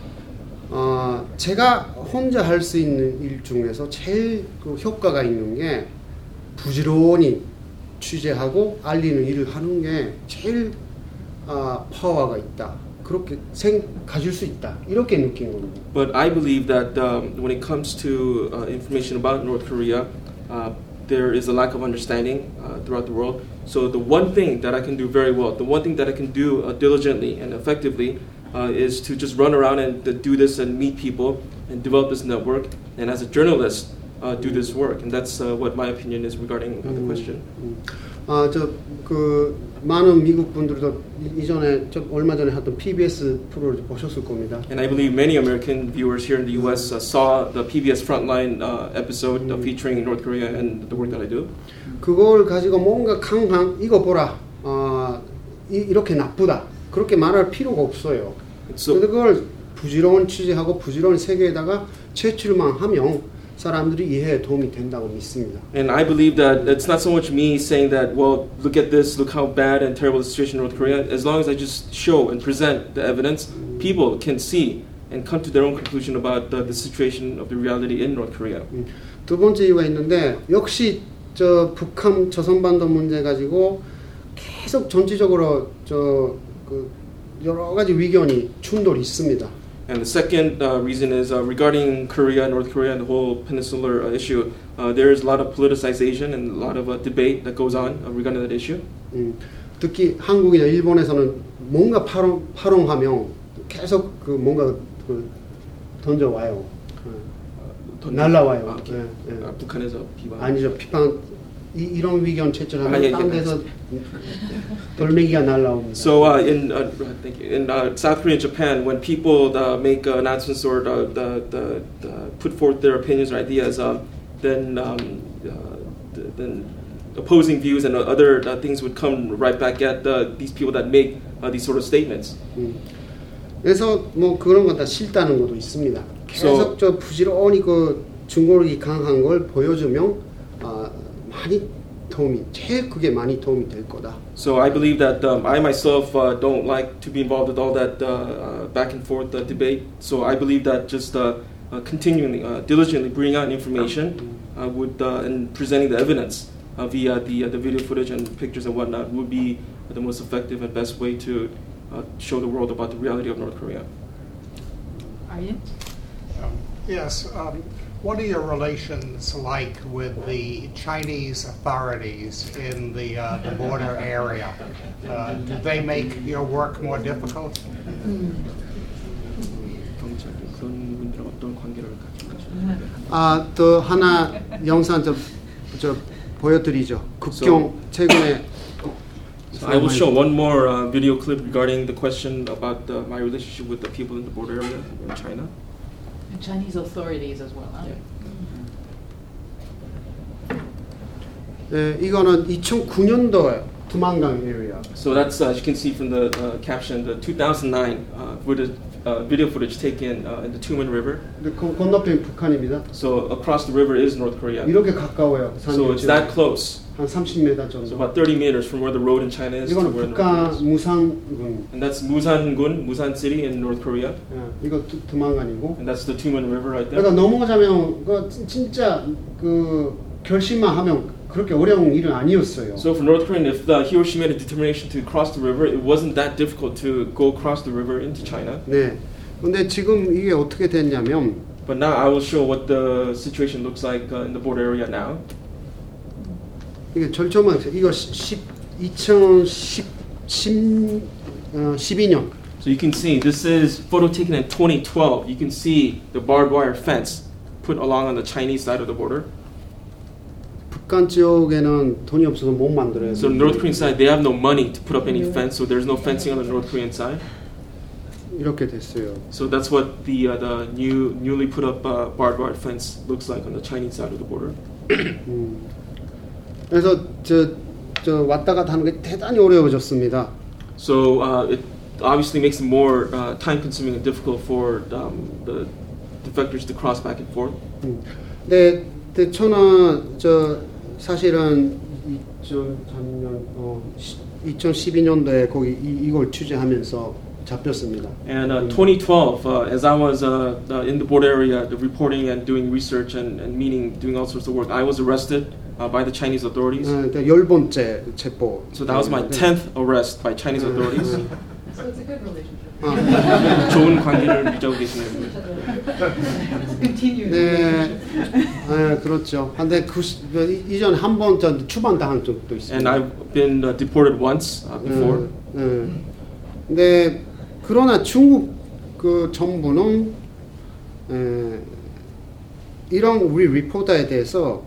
어, 제가 혼자 할 수 있는 일 중에서 제일 그 효과가 있는 게 부지런히 취재하고 알리는 일을 하는 게 제일 어, 파워가 있다. 그렇게 생 가질 수 있다. 이렇게 느낀 겁니다. But I believe that um, when it comes to uh, information about North Korea, uh, there is a lack of understanding uh, throughout the world. So the one thing that I can do very well, the one thing that I can do uh, diligently and effectively uh, is to just run around and uh, do this and meet people and develop this network. And as a journalist, uh, do this work. And that's uh, what my opinion is regarding uh, the question. 아, 저 그 많은 미국 분들도 이전에 저 얼마 전에 했던 피비에스 프로를 보셨을 겁니다. And I believe many American viewers here in the U S uh, saw the P B S Frontline uh, episode uh, featuring North Korea and the work that I do. 그걸 가지고 뭔가 강한 이거 보라, 어, 이, 이렇게 나쁘다 그렇게 말할 필요가 없어요. So, 근데 그걸 부지런히 취재하고 부지런히 세계에다가 제출만 하면 사람들이 이해에 도움이 된다고 믿습니다. And I believe that it's not so much me saying that, well, look at this, look how bad and terrible the situation in North Korea. As long as I just show and present the evidence, people can see and come to their own conclusion about the, the situation of the reality in North Korea. 두 번째 이유가 있는데 역시 저 북한 조선반도 문제 가지고 계속 전체적으로 저 그 여러 가지 위견이 충돌이 있습니다. And the second uh, reason is uh, regarding Korea, North Korea, and the whole peninsular uh, issue. Uh, there is a lot of politicization and a lot of uh, debate that goes on uh, regarding that issue. 음, 특히 한국이나 일본에서는 뭔가 파롱, 파롱하면 계속 그 뭔가 그 던져와요. 어, 날라와요. 아, okay. 예, 예. 아, 북한에서 비방. 아니죠. 비판 이, 이런 위견 제출하면 아, 예, 딴 예, 데서 돌멩이가 날라옵니다. So uh, in uh, thank you. In uh, South Korea and Japan, when people uh, make uh, announcements or uh, the, the, the put forth their opinions or ideas, uh, then um, uh, th- then opposing views and uh, other uh, things would come right back at uh, these people that make uh, these sort of statements. 음. 그래서 뭐 그런 건 다 싫다는 것도 있습니다. 계속 So, 저 부지런히 그 증거력이 강한 걸 보여주면 어, 많이 도움이 제일 그게 많이 도움이 될 거다. So I believe that um, I myself uh, don't like to be involved with all that uh, uh, back and forth uh, debate. So I believe that just uh, uh, continually, uh, diligently bringing out information uh, would uh, and presenting the evidence uh, via the uh, the video footage and pictures and whatnot would be the most effective and best way to uh, show the world about the reality of North Korea. Arjen? Um, yes. Um, What are your relations like with the Chinese authorities in the, uh, the border area? Uh, do they make your work more difficult? 아, 또 하나 영상 좀 저 보여드리죠. 국경 최근에. So I will show one more uh, video clip regarding the question about uh, my relationship with the people in the border area in China. And Chinese authorities as well. Huh? 예, 이거는 이천구 년도에 두만강 area. So that's uh, as you can see from the uh, caption, the two thousand nine uh, footage, uh, video footage taken uh, in the Tumen River. 그 건너편 북한입니다. So across the river is North Korea. 이렇게 가까워요. So it's that close 한 삼십 미터 정도. So about thirty meters from where the road in China is to 이거는 where the 북한 road is. 무산군. And that's Musan-gun, Musan City in North Korea. 예, 이거 두, 두만간이고. And that's the Tumen River right there. 그러니까 넘어가자면 그 진짜 그 결심만 하면 그렇게 어려운 일은 아니었어요. So for North Korea, if the Hiroshima made a determination to cross the river, it wasn't that difficult to go across the river into China. 네. 근데 지금 이게 어떻게 됐냐면 But now I will show what the situation looks like uh, in the border area now. 이게 절정만 이거 이천십 십이 년. So you can see this is photo taken in twenty twelve. You can see the barbed wire fence put along on the Chinese side of the border. 북한 지역에는 돈이 없어서 못 만들어요. So North Korean side, they have no money to put up any fence, so there's no fencing on the North Korean side. 이렇게 됐어요. So that's what the uh, the new newly put up uh, barbed wire fence looks like on the Chinese side of the border. 음. 그래서 저, 저 왔다 갔다 하는 게 대단히 어려워졌습니다. So uh, it obviously makes it more uh, time-consuming and difficult for um, the defectors to cross back and forth. 음. 근데, 근데 저는 저 사실은 이천삼년 어, 이천십이 년도에 거기 이, 이걸 취재하면서 잡혔습니다. And uh, twenty twelve, uh, as I was uh, uh, in the border area, uh, reporting and doing research and, and meeting, doing all sorts of work, I was arrested uh, by the Chinese authorities. 어, 그러니까 열 번째 체포. So that was my tenth arrest by Chinese authorities. So it's a good relationship. 좋은 관계를 유지하고 계시네요. Continue. 네, 네, 그렇죠. 근데 그 이전 한 번 전 추방당한 적도 있어요. And I've been uh, deported once uh, before. 네, 네. 근데 그러나 중국 그 정부는 에, 이런 우리 리포터에 대해서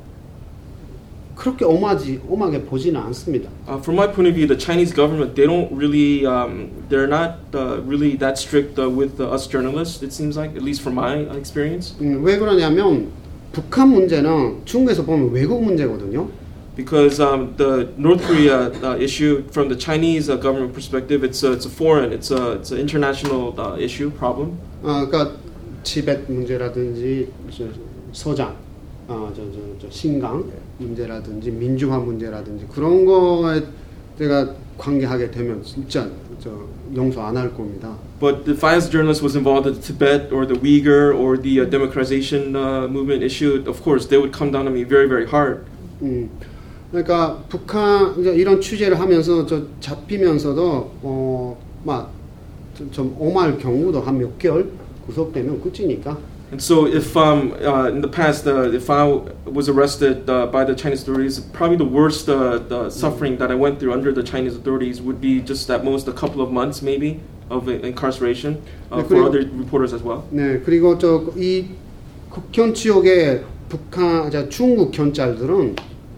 그렇게 엄하지 엄하게 보지는 않습니다. Uh, from my point of view, the Chinese government, they don't really, um, they're not uh, really that strict uh, with uh, us journalists. It seems like, at least from my experience. 음, 왜 그러냐면 북한 문제는 중국에서 보면 외국 문제거든요. Because um, the North Korea uh, issue, from the Chinese uh, government perspective, it's a, it's a foreign, it's a, it's an international uh, issue, problem. 어, 그러니까 티벳 문제라든지 저, 서장, 어, 저, 저, 저 신강 문제라든지 민주화 문제라든지 그런 거에 제가 관계하게 되면 진짜 저 용서 안 할 겁니다. But if I as a journalist was involved in Tibet or the Uyghur or the uh, democratization uh, movement issue, of course they would come down on me very, very hard. 음. 그러니까 북한 이런 취재를 하면서 저 잡히면서도 어막좀 엄할 경우도 한 몇 개월 구속되면 끝이니까. And so if um uh, in the past uh, if I was arrested uh, by the Chinese authorities, probably the worst uh, the suffering that I went through under the Chinese authorities would be just at most a couple of months maybe of incarceration uh, 네, for 그리고, other reporters as well. 네, 그리고 저 이 국경 지역에 북한 자 중국 경찰들은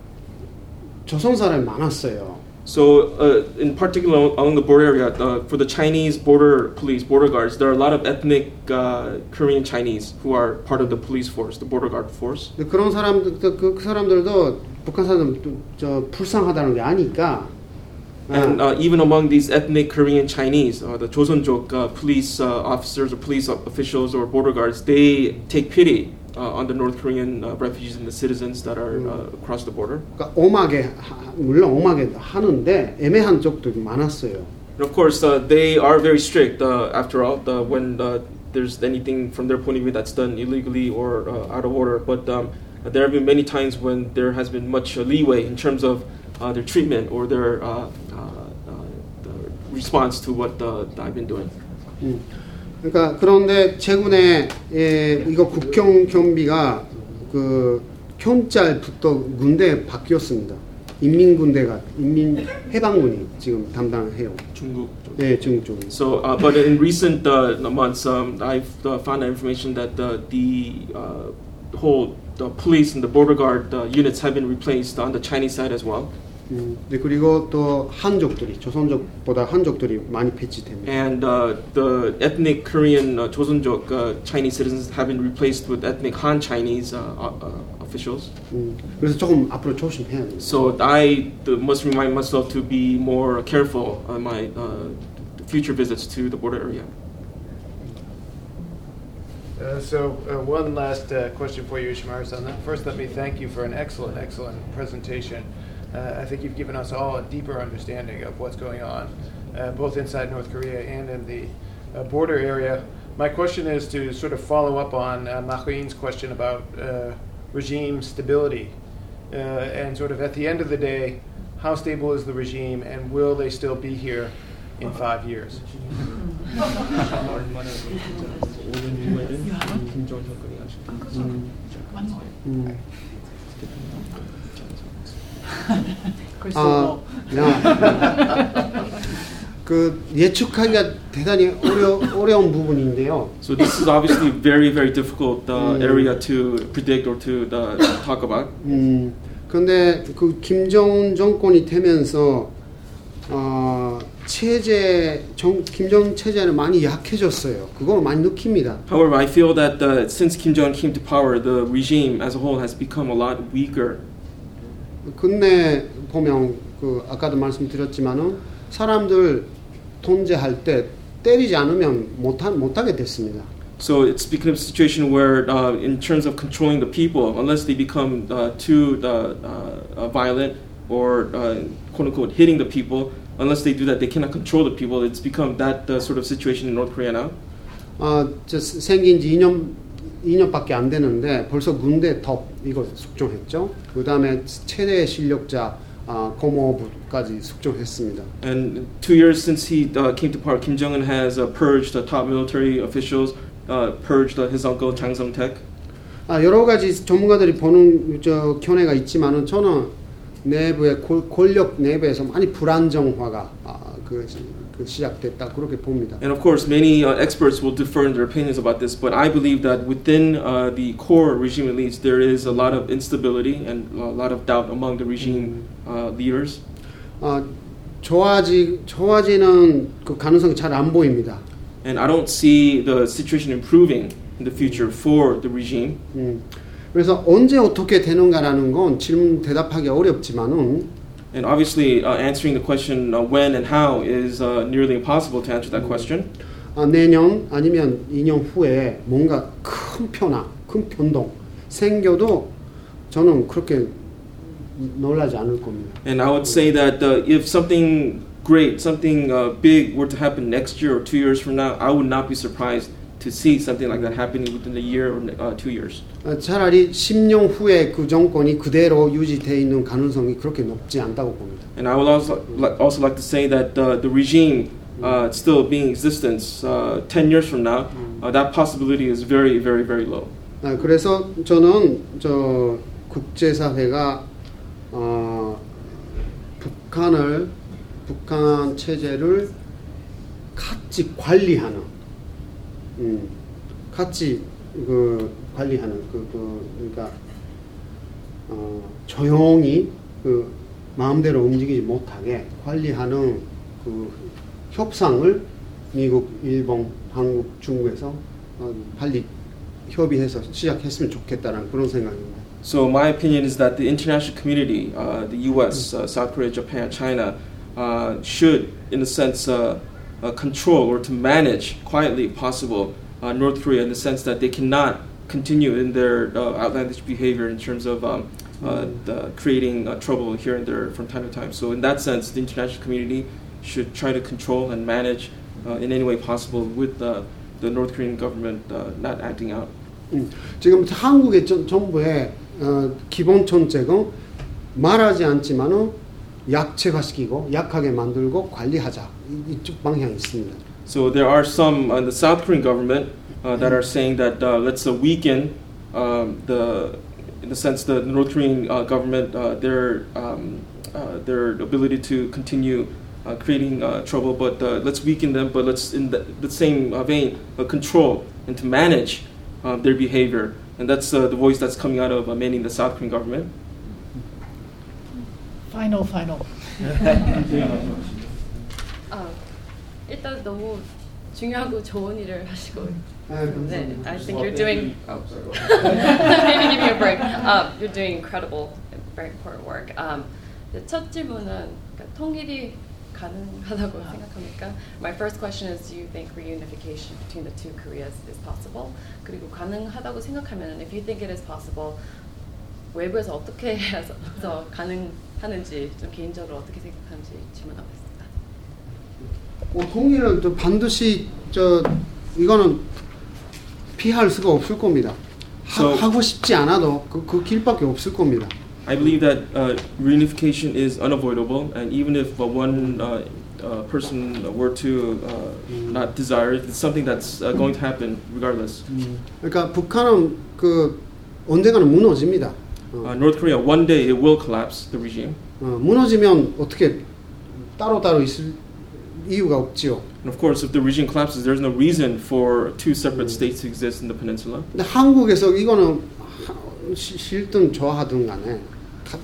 조선 사람이 많았어요. So, uh, in particular along the border area, uh, for the Chinese border police, border guards, there are a lot of ethnic uh, Korean Chinese who are part of the police force, the border guard force. 그런 사람들, 그, 그 사람들도 북한 사람들 저 불쌍하다는 게 아니까. And uh, even among these ethnic Korean Chinese, uh, the Joseonjok uh, police uh, officers or police officials or border guards, they take pity uh, on the North Korean uh, refugees and the citizens that are uh, across the border. 그러니까 엄하게 물론 엄하게 하는데 애매한 적도 많았어요. And of course, uh, they are very strict. Uh, after all, the, when uh, there's anything from their point of view that's done illegally or uh, out of order, but um, there have been many times when there has been much uh, leeway in terms of uh, their treatment or their uh, uh, uh, response to what uh, I've been doing. 음. 그러니까 그런데 최근에 예, 이거 국경 경비가 그 경찰부터 군대에 바뀌었습니다. 인민군대가 인민 해방군이 지금 담당해요. 중국. 네, 중국 쪽. So, uh, but in recent uh, months, um, I've uh, found out information that uh, the uh, whole the police and the border guard uh, units have been replaced on the Chinese side as well. 음, 네, 그리고 또 한족들이 조선족보다 한족들이 많이 배치됩니다. And uh, the ethnic Korean uh, Joseonjok uh, Chinese citizens have been replaced with ethnic Han Chinese uh, uh, officials. 음, 그래서 조금 앞으로 조심해야 돼요. So I uh, must remind myself to be more careful on my uh, future visits to the border area. Uh, so uh, one last uh, question for you, Ishimaru-san. First, let me thank you for an excellent, excellent presentation. uh, I think you've given us all a deeper understanding of what's going on, uh, both inside North Korea and in the uh, border area. My question is to sort of follow up on uh, Machuin's question about uh, regime stability, uh, and sort of at the end of the day, how stable is the regime, and will they still be here in five years? 아, 그 예측하기가 대단히 어려 어려운 부분인데요. So this is obviously very very difficult uh, area to predict or to uh, talk about. 음, 그런데 그 김정은 정권이 되면서 어, 체제 정, 김정은 체제는 많이 약해졌어요. 그걸 많이 느낍니다. However, I feel that uh, since Kim Jong-un came to power, the regime as a whole has become a lot weaker. 근데 보면 그 아까도 말씀드렸지만은 사람들 통제할 때 때리지 않으면 못하, 못하게 됐습니다. So it's become a situation where, uh, in terms of controlling the people, unless they become uh, too uh, uh, violent or uh, quote unquote hitting the people, unless they do that, they cannot control the people. It's become that uh, sort of situation in North Korea now. 아, 저 생긴 지 이 년 이 년밖에 안 되는데 벌써 군대 덕 이거 숙종했죠. 그 다음에 최대 실력자 아, 고모부까지 숙종했습니다. And two years since he uh, came to power, Kim Jong-un has uh, purged the top military officials, uh, purged uh, his uncle Chang Sung-taek. 아, 여러 가지 전문가들이 보는 저 견해가 있지만은 저는 내부의 고, 권력 내부에서 많이 불안정화가 아, 그, 그 시작됐다 그렇게 봅니다. And of course, many uh, experts will differ in their opinions about this, but I believe that within uh, the core regime elites, there is a lot of instability and a lot of doubt among the regime uh, leaders. 아, 좋아지 좋아지는 그 가능성이 잘 안 보입니다. And I don't see the situation improving in the future for the regime. 음, 그래서 언제 어떻게 되는가라는 건 질문 대답하기 어렵지만은. And obviously, uh, answering the question uh, when and how is uh, nearly impossible to answer that question. 아, 내년 아니면 이 년 후에 뭔가 큰 변화, 큰 변동 생겨도 저는 그렇게 놀라지 않을 겁니다. And I would say that uh, if something great, something uh, big were to happen next year or two years from now, I would not be surprised to see something like that happening within a year or uh, two years. 아, 차라리 십 년 후에 그 정권이 그대로 유지되어 있는 가능성이 그렇게 높지 않다고 봅니다. And I would also like, also like to say that uh, the regime uh, still being in existence uh, ten years from now, uh, that possibility is very, very, very low. 아, 그래서 저는 저 국제사회가 어, 북한을 북한 체제를 같이 관리하는, 음, 같이 그 관리하는 그, 그 그러니까 어, 조용히 그 마음대로 움직이지 못하게 관리하는 그 협상을 미국, 일본, 한국, 중국에서 어, 빨리 협의해서 시작했으면 좋겠다는 그런 생각입니다. So my opinion is that the international community, uh, the U S, uh, South Korea, Japan, China, uh, should, in a sense, uh, uh, control or to manage quietly, if possible, uh, North Korea in the sense that they cannot continue in their uh, outlandish behavior in terms of um, uh, the creating uh, trouble here and there from time to time. So in that sense, the international community should try to control and manage uh, in any way possible with uh, the North Korean government uh, not acting out. 음, 지금 한국의 전, 정부의 어, 기본 정책은 말하지 않지만은 약체화시키고 약하게 만들고 관리하자 이쪽 방향이 있습니다. So there are some in the South Korean government uh, that are saying that uh, let's uh, weaken um, the, in the sense the North Korean uh, government uh, their um, uh, their ability to continue uh, creating uh, trouble, but uh, let's weaken them. But let's in the, the same uh, vein uh, control and to manage uh, their behavior. And that's uh, the voice that's coming out of uh, mainly the South Korean government. Final, final. 아, 일단 너무 중요하고 좋은 일을 하시고 네, I think you're doing. Oh, sorry. Maybe give me a break. Um, you're doing incredible, very important work. Um, 첫 질문은 그러니까 통일이 가능하다고 생각합니까? My first question is, do you think reunification between the two Koreas is possible? 그리고 가능하다고 생각하면, if you think it is possible, 외부에서 어떻게 해서 가능 하는지 좀 개인적으로 어떻게 생각하는지 질문하고 있습니다. 뭐 통일은 또 반드시 저 이거는 피할 수가 없을 겁니다. So, 하, 하고 싶지 않아도 그, 그 길밖에 없을 겁니다. I believe that uh, reunification is unavoidable, and even if uh, one uh, uh, person were to uh, not desire it, it's something that's uh, going to happen regardless. 음, 그러니까 북한은 그 언젠가는 무너집니다. 어. Uh, North Korea, one day it will collapse, the regime. 어, 무너지면 어떻게 따로 따로 있을 이유가 없지요. And of course, if the regime collapses, there's no reason for two separate states to exist in the peninsula. 근데 한국에서 이거는 시, 싫든 좋아하든 간에 가,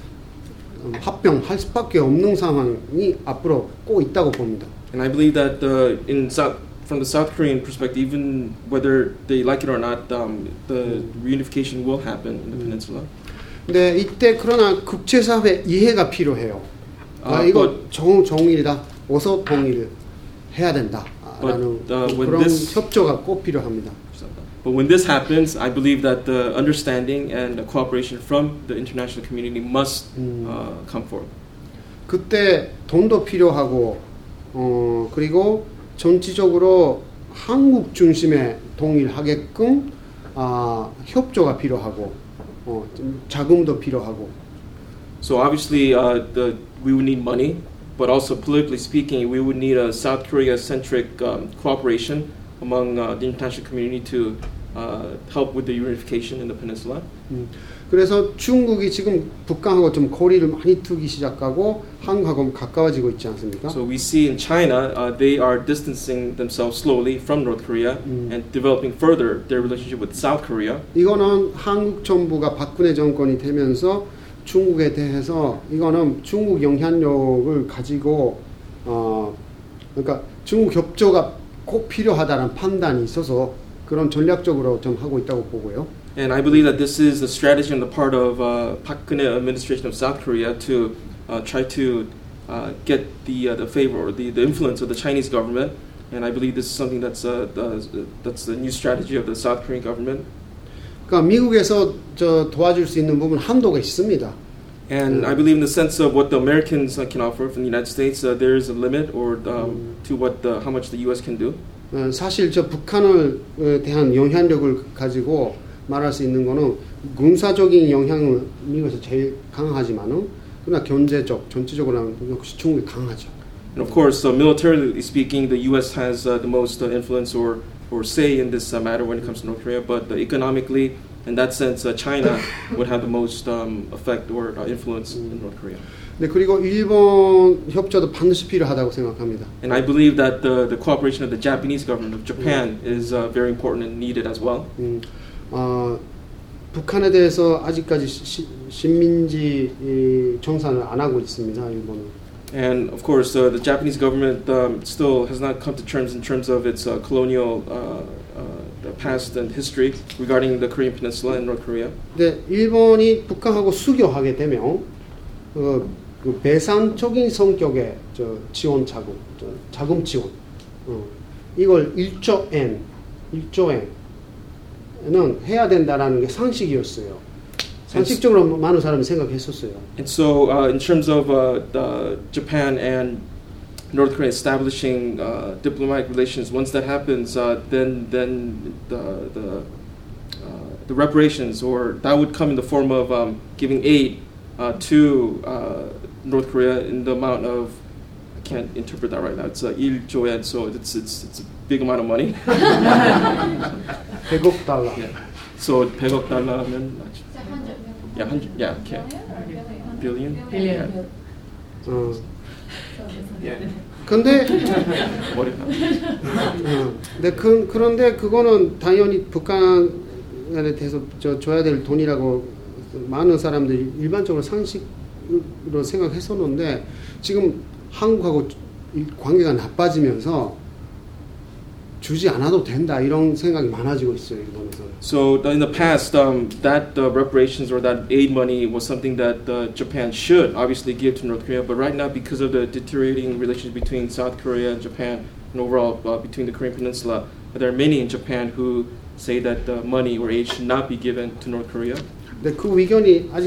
합병할 수밖에 없는 상황이 앞으로 꼭 있다고 봅니다. And I believe that uh, in South, from the South Korean perspective, even whether they like it or not, um, the reunification will happen in the peninsula. 근데 이때 그러나 국제사회 이해가 필요해요. 아, Uh, 이거 but- 정, 정일이다. 어서 통일을 해야 된다. 라는 But, uh, when 그런 this- 협조가 꼭 필요합니다. But when this happens, I believe that the understanding and the cooperation from the international community must uh, come forth. 그때 돈도 필요하고 어, 그리고 전체적으로 한국 중심의 통일하게끔 아, 협조가 필요하고 어, 좀 자금도 필요하고. So obviously, uh, the we would need money, but also politically speaking, we would need a South Korea-centric um, cooperation among uh, the international community to uh, help with the unification in the peninsula. 음, 그래서 중국이 지금 북한하고 좀 거리를 많이 두기 시작하고 한국하고 가까워지고 있지 않습니까? So we see in China, uh, they are distancing themselves slowly from North Korea 음. and developing further their relationship with South Korea. 이거는 한국 정부가 박근혜 정권이 되면서 중국에 대해서 이거는 중국 영향력을 가지고 어 그러니까 중국 협조가 꼭 필요하다는 판단이 있어서 그런 전략적으로 좀 하고 있다고 보고요. And I believe that this is a strategy on the part of uh, Park Geun-hye administration of South Korea to uh, try to uh, get the uh, the favor or the, the influence of the Chinese government. And I believe this is something that's uh, uh, that's the new strategy of the South Korean government. 그러니까 미국에서 저 도와줄 수 있는 부분 한도가 있습니다. And I believe in the sense of what the Americans uh, can offer from the United States, uh, there is a limit or um, to what the, how much the U S can do. 어, 사실 저 북한을 에 대한 영향력을 가지고 말할 수 있는 거는 군사적인 영향은 미국에서 제일 강하지만은 그러나 경제적 전체적으로 역시 중국이 강하죠. And of course, uh, militarily speaking, the U S has uh, the most uh, influence or or say in this uh, matter when it comes to North Korea. But uh, economically, in that sense, uh, China would have the most um, effect or uh, influence in North Korea. 네, 그리고 일본 협조도 반드시 필요하다고 생각합니다. And I believe that the, the cooperation of the Japanese government of Japan is uh, very important and needed as well. 음, 어, 북한에 대해서 아직까지 시, 식민지 이, 정산을 안 하고 있습니다. 일본은. And of course, uh, the Japanese government um, still has not come to terms in terms of its uh, colonial uh, uh, past and history regarding the Korean Peninsula and North Korea. 근데 일본이 북한하고 수교하게 되면 어, 그 배상적인 성격의 저 지원 자금, 저 자금 지원, 어, 이걸 일조 엔, 일조 엔은 해야 된다라는 게 상식이었어요. 상식적으로 많은 사람이 생각했었어요. And so, uh, in terms of uh, the Japan and North Korea establishing uh, diplomatic relations, once that happens, uh, then then the the uh, the reparations, or that would come in the form of um, giving aid uh, to uh, North Korea in the amount of, I can't interpret that right now. It's uh, 일 조 엔, so it's it's it's a big amount of money. 백억 달러. Yeah. So 백억 달러면 yeah, hundred, yeah, okay, billion, Billion. yeah. 어. 근데 머리가. 어, 근데 그, 그런데 그거는 당연히 북한에 대해서 저 줘야 될 돈이라고 많은 사람들이 일반적으로 상식으로 생각했었는데 지금 한국하고 관계가 나빠지면서 주지 않아도 된다 이런 생각이 많아지고 있어요 일본에서는. So in the past, um, that uh, reparations or that aid money was something that uh, Japan should obviously give to North Korea. But right now, because of the deteriorating relations between South Korea and Japan, and overall uh, between the Korean Peninsula, there are many in Japan who say that uh, money or aid should not be given to North Korea. 근데 그 의견이 아직까지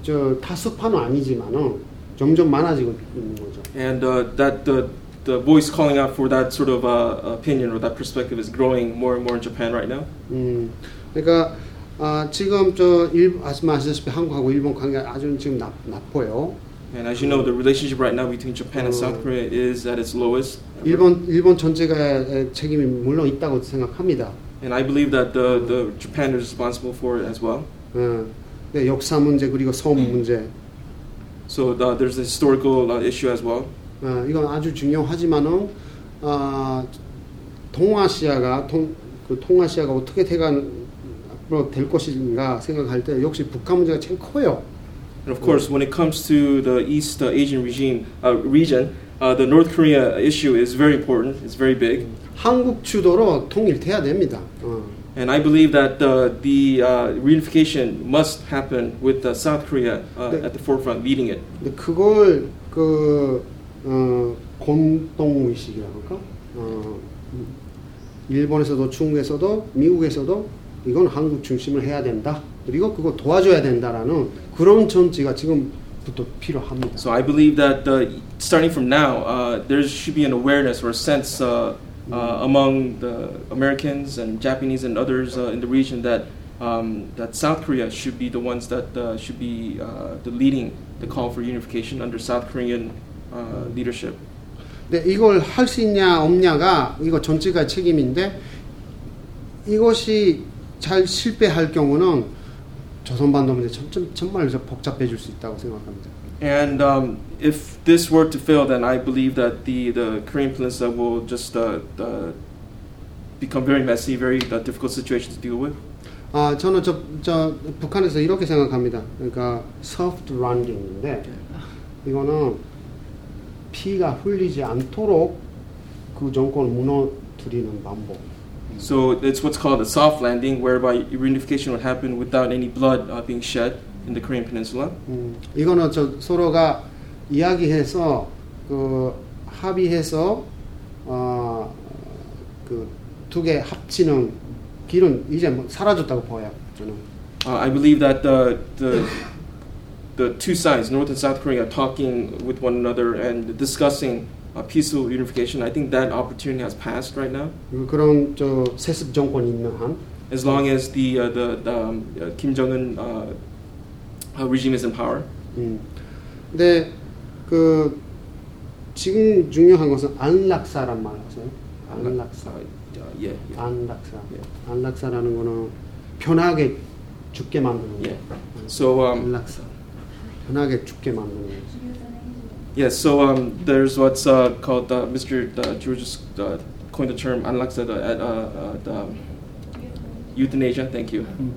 저 다수파는 아니지만은 점점 많아지고 있는 거죠. And uh, that the the voice calling out for that sort of uh, opinion or that perspective is growing more and more in Japan right now. 음, 그러니까 아, 지금 저 일, 아시다시피 한국하고 일본 관계가 아주 지금 나, 나빠요. And as you know, the relationship right now between Japan and South Korea is at its lowest. 일본 일본 전체가 책임이 물론 있다고 생각합니다. And I believe that the the Japan is responsible for it as well. 어, 네, 역사 문제 그리고 섬 문제. So the, there's a historical uh, issue as well. 어, 이건 아주 중요하지만은 어, 동아시아가 동, 그 동아시아가 어떻게 돼간 앞으로 될 것인가 생각할 때 역시 북한 문제가 제일 커요. And of course, when it comes to the East uh, Asian regime uh, region, uh, the North Korea issue is very important. It's very big. 한국 주도로 통일돼야 됩니다. 어. And I believe that uh, the uh, reunification must happen with uh, South Korea uh, 네. at the forefront, leading it. 근데 그걸 그 어, 공동 의식이라고 할까? 어, 일본에서도 중국에서도 미국에서도 이건 한국 중심을 해야 된다. 그리고 그거 도와줘야 된다라는 그런 전제가 지금부터 필요합니다. So I believe that uh, starting from now, uh, there should be an awareness or a sense uh, uh, among the Americans and Japanese and others uh, in the region that um, that South Korea should be the ones that uh, should be uh, the leading the call for unification under South Korean uh, leadership. 근데 이걸 할 수 있냐 없냐가 이거 전체가 책임인데 이것이 잘 실패할 경우는 조선반도 문제 정말 복잡해질 수 있다고 생각합니다. And um, if this were to fail, then I believe that the, the Korean Peninsula will just uh, uh, become very messy, very uh, difficult situation to deal with. 아 저는 저, 저 북한에서 이렇게 생각합니다. 그러니까 soft landing인데 이거는 피가 흘리지 않도록 그 정권을 무너뜨리는 방법. So it's what's called a soft landing, whereby reunification would happen without any blood uh, being shed in the Korean Peninsula. 음, 이거는 저 서로가 이야기해서 그 합의해서 어, 그 두 개 합치는 길은 이제 뭐 사라졌다고 보여요. 저는. Uh, I believe that the the the two sides, North and South Korea, are talking with one another and discussing uh, peaceful unification. I think that opportunity has passed right now. 그런 저 세습 정권이 있는 한. As long as the uh, the, the um, uh, Kim Jong-un uh, uh, regime is in power. 음. 근데 그 지금 중요한 것은 안락사란 말 아세요? 안락사. Uh, yeah, yeah. 안락사. Yeah. 안락사라는 거는 편하게 죽게 만드는 거. Yeah. So um, 안락사. 편하게 죽게 만드는 거. Yes. So um, there's what's uh, called uh, Mister Uh, Georges uh, coined the term 안락사, the, uh, uh, the um, euthanasia. Thank you. 음.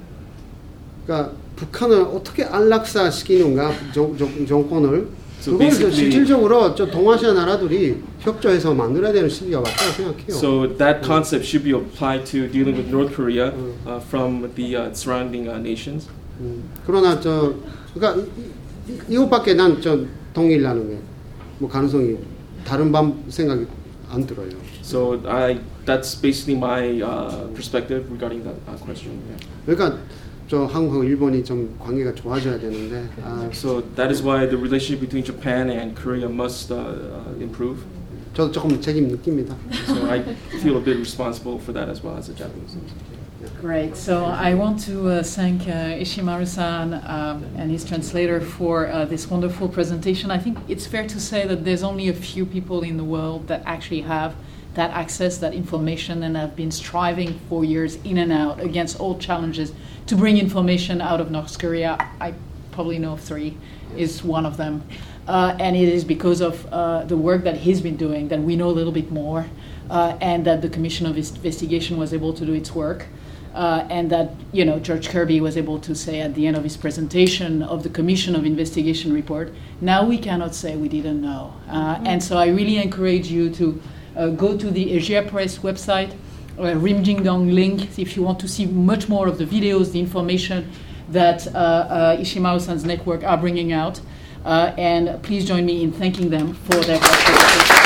그러니까 북한을 어떻게 안락사 시키는가 정, 정, 정권을 So 그걸 basically- 실질적으로 저 동아시아 나라들이 협조해서 만들어야 되는 시기가 왔다고 생각해요. So that concept should be applied to dealing with North Korea uh, from the uh, surrounding uh, nations. 음, 그러나 저 그러니까 이, 이, 이것밖에 난 저 동일하는 게 뭐 가능성이 다른 방 생각이 안 들어요. So I that's basically my uh, perspective regarding that uh, question. Yeah. 그러니까 저 한국하고 일본이 좀 관계가 좋아져야 되는데 아, So that is why the relationship between Japan and Korea must uh, uh, improve. 저도 조금 책임 느낍니다. So I feel a bit responsible for that as well as a Japanese. Great. So I want to uh, thank uh, Ishimaru-san um, and his translator for uh, this wonderful presentation. I think it's fair to say that there's only a few people in the world that actually have that access, that information, and have been striving for years in and out against all challenges to bring information out of North Korea. I probably know of three, is one of them. Uh, and it is because of uh, the work that he's been doing that we know a little bit more, uh, and that the Commission of Investigation was able to do its work. Uh, and that, you know, George Kirby was able to say at the end of his presentation of the Commission of Investigation report, now we cannot say we didn't know. Uh, and so I really encourage you to uh, go to the Asia Press website, uh, Rim Jing Dong link, if you want to see much more of the videos, the information that uh, uh, Ishimaru-san's network are bringing out. Uh, and please join me in thanking them for their participation.